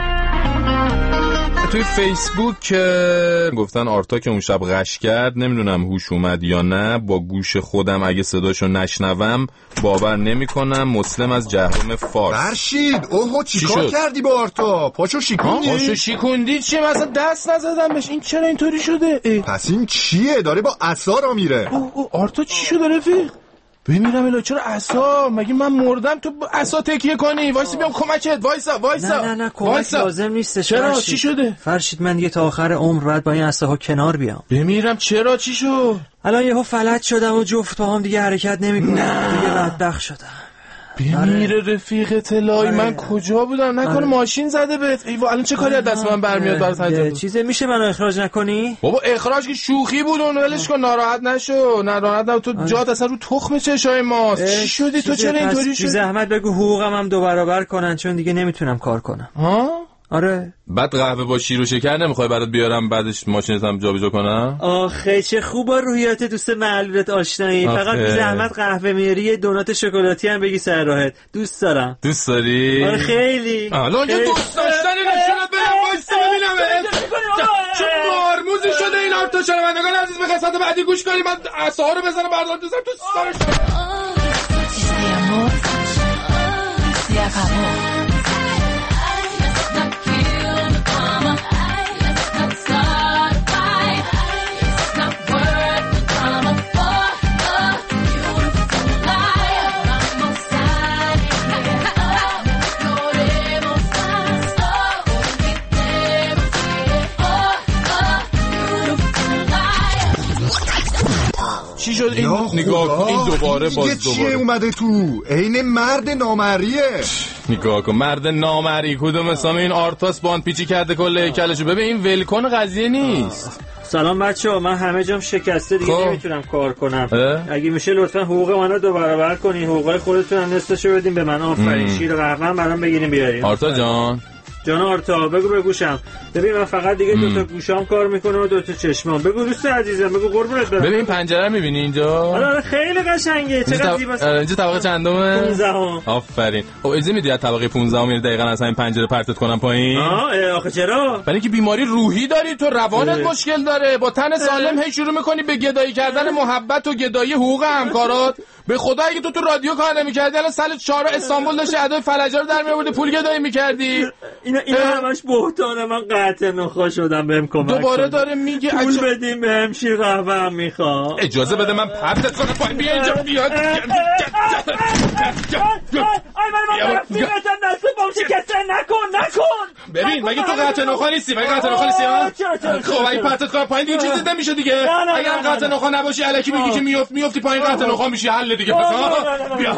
توی فیسبوک گفتن آرتا که اون شب غش کرد، نمیدونم هوش اومد یا نه، با گوش خودم اگه صداشو نشنوم باور نمیکنم. مسلم از جهرم فارس. فرشید اوه چی کار کردی با آرتا؟ پاشو شیکوندی؟ پاشو شیکوندی چیه؟ مثلا دست نزدم بهش. این چرا اینطوری شده؟ اه. پس این چیه؟ داره با عصا را میره. اوه اوه آرتا چی شده رفیق؟ بمیرم الا چرا عصا؟ مگه من مردم تو عصا تکیه کنی؟ وایسا بیام کمکت. وایسا وایسا. نه نه نه کمک لازم نیستش. چرا؟ فرشید. چی شده؟ فرشید من دیگه تا آخر عمر باید با این عصاها کنار بیام. بمیرم چرا؟ چی شد؟ الان یهو فلج شدم و جفت پاهام دیگه حرکت نمیکنه. دیگه بدبخت شدم. بمیره رفیق طلایی. من کجا بودم؟ نکنه ماشین زده بهت؟ ایوا الان چه کاری از دست من برمیاد برات انجام؟ چیزی میشه منو اخراج نکنی؟ بابا اخراج که شوخی بود، اون ولش کن، ناراحت نشو. ناراحت نشو، تو جات اصلا رو تخم چشای ماست. چی شدی تو؟ چرا اینطوری شدی؟ زحمت بگو حقوقم هم دو برابر کنن، چون دیگه نمیتونم کار کنم. ها؟ آره. بعد قهوه با شیر و شکر نمیخوای برات بیارم بعدش ماشینت هم جابجا کنم؟ آخه چه خوب با روحیات دوست معلولت آشنایی. فقط بی زحمت قهوه میاری، یه دونات شکلاتی هم بگی سر راحت. دوست دارم. دوست داری؟ آره خیلی. الان یه دوست داشتنی نشونت بدم، وایسا ببینم. چه مارموزی شده این آرتا شنوندگان عزیز، به قسمت بعدی گوش کنید. من عصا رو بزنم بردارم دوزم تو سرش. چی شد این؟ نگاه کن این دوباره باز دوباره چیه اومده تو؟ عین مرد نامریه. نگاه کن مرد نامری کدوم اسم این آرتاس باند پیچی کرده کل هیکلشو. ببین این ولکن قضیه نیست. سلام بچه‌ها، من همه جام شکسته دیگه نمیتونم کار کنم. اگه میشه لطفا حقوق منو دو برابر کنین، حقوقای خودتون هم نصفشو بدین به من. آفرین. شیر و قهوه هم برام بگیرین بیارین. آرتا جان جان آرتا بگو به گوشم. ببین من فقط دیگه دو تا گوشام کار میکنه و دو تا چشمام. بگو دوست عزیزم، بگو قربونت برم. ببین پنجره میبینی اینجا؟ آره خیلی قشنگه. چقدر زیباست. اینجا طبقه چندمه؟ پانزدهم. آفرین. خب اجازه میدی از طبقه پانزدهم یعنی دقیقاً از همین پنجره پرتت کنم پایین؟ آه آخه چرا؟ برای اینکه بیماری روحی داری تو، روانت مشکل داره. با تن سالم هی شروع میکنی به گدایی کردن محبت و گدایی حقوق همکارات. به خدا اگه تو تو رادیو کار نمی‌کردی الان سال چهار استانبول داشتی ادای فلجا رو در می‌آوردی پول گدایی می‌کردی. اینا اینا همش بهتانه. من قطع نخوا شدم بهم کمک دوباره داره میگه پول اچ... بدیم بهم شیر قهوه هم میخوام. اجازه بده من پرتت کنم پایین. بیا اینجا بیا. آی من من رفیقتم نصف بام شکسته نکن نکن. ببین مگه تو قطع نخوا نیستی؟ مگه قطع نخوا نیستی؟ خب اگه پرتت کنم پایین دیگه چیزی نمیشه دیگه. اگه قطع نخوا نباشی الکی میگی که میافت میافتی پایین قطع نخوا میشی حل دیگه. پس بیا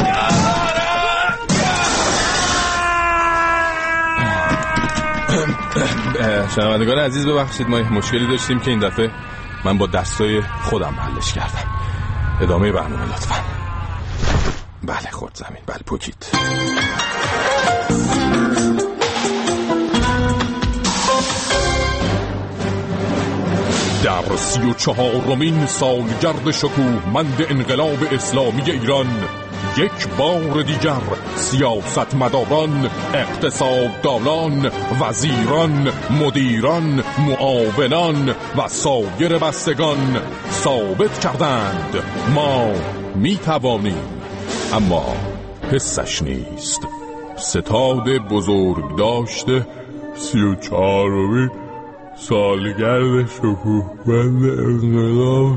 شنوندگان عزیز ببخشید ما مشکلی داشتیم که این دفعه من با دستای خودم حلش کردم. ادامه برنامه لطفا. بله خورد زمین. بله پوکیت. در سی و چهارمین سالگرد شکوهمند انقلاب اسلامی ایران یک بار دیگر سیاستمداران، اقتصاددانان، وزیران، مدیران، معاونان و سایر بستگان ثابت کردند ما می توانیم، اما حسش نیست. ستاد بزرگ داشته سی و چهارمین سالگرد شکوهمند انقلاب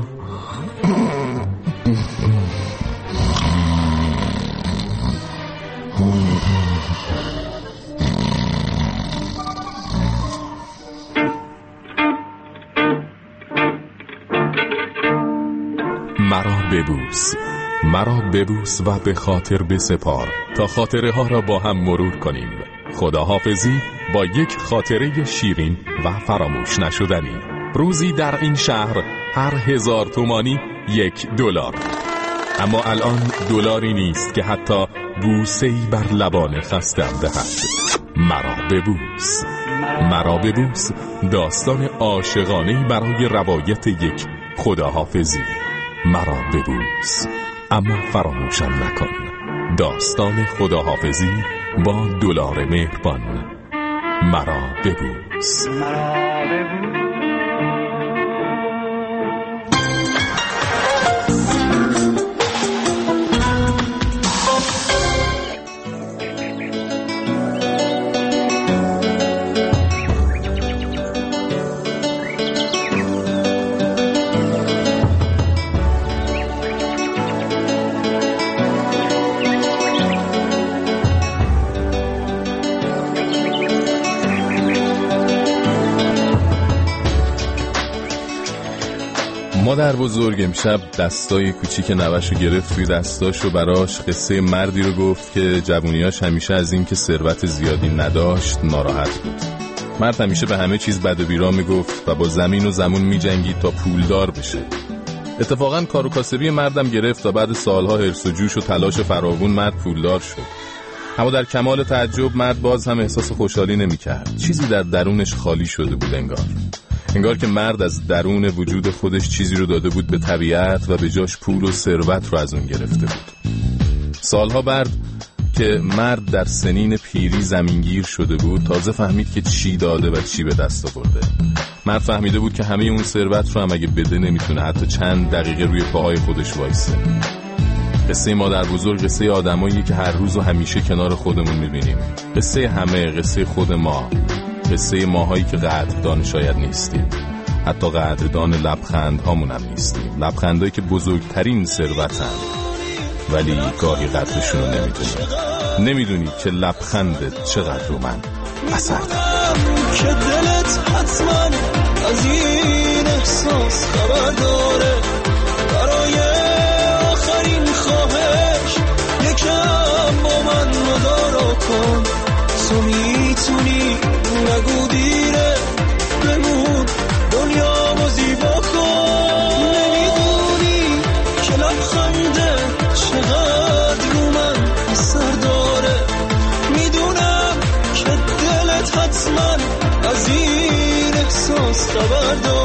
مرا ببوس، مرا ببوس و به خاطر بسپار تا خاطره ها را با هم مرور کنیم. خداحافظی با یک خاطره شیرین و فراموش نشدنی. روزی در این شهر هر هزار تومانی یک دلار. اما الان دلاری نیست که حتی بوسه‌ای بر لبان خستم دهد. مرا ببوس، مرا ببوس داستان عاشقانه‌ای برای روایت یک خداحافظی. مرا ببوس اما فراموشم نکن. داستان خداحافظی با دلار مهربان. مرا ببوس. مرا ببوس. مادر بزرگ امشب دستای کوچیک نوشو گرفت توی دستاش و براش قصه مردی رو گفت که جوونیاش همیشه از این که ثروت زیادی نداشت ناراحت بود. مرد همیشه به همه چیز بد و بیرا میگفت و با زمین و زمون میجنگید تا پولدار بشه. اتفاقا کار و کاسبی مردم گرفت و بعد سالها حرص و جوش و تلاش فراوون مرد پولدار شد. اما در کمال تعجب مرد باز هم احساس خوشحالی نمی‌کرد. چیزی در درونش خالی شده بود انگار. انگار که مرد از درون وجود خودش چیزی رو داده بود به طبیعت و به جاش پول و ثروت رو از اون گرفته بود. سالها بعد که مرد در سنین پیری زمینگیر شده بود تازه فهمید که چی داده و چی به دست آورده. مرد فهمیده بود که همه اون ثروت رو هم اگه بده نمیتونه حتی چند دقیقه روی پاهای خودش وایسه. قصه مادر بزرگ قصه آدمایی که هر روز و همیشه کنار خودمون میبینیم. قصه همه، قصه خود ما، قصه ماهایی که قدردان شاید نیستیم، حتی قدردان لبخند هامون هم نیستیم. لبخندهایی که بزرگترین ثروتن ولی گاهی قدرشون رو نمیدونی. نمیدونی که لبخندت چقدر رو من اثر داره. که دلت حتما از این احساس خبر داره. برای آخرین خواهش یکم با من مدارا کن. تو میتونی نگو دیره بمون دنیا رو زیبا کن. نمیدونی که لبخنده چقدر رو من اثر داره. میدونم که دلت حتما از این احساس خبر داره.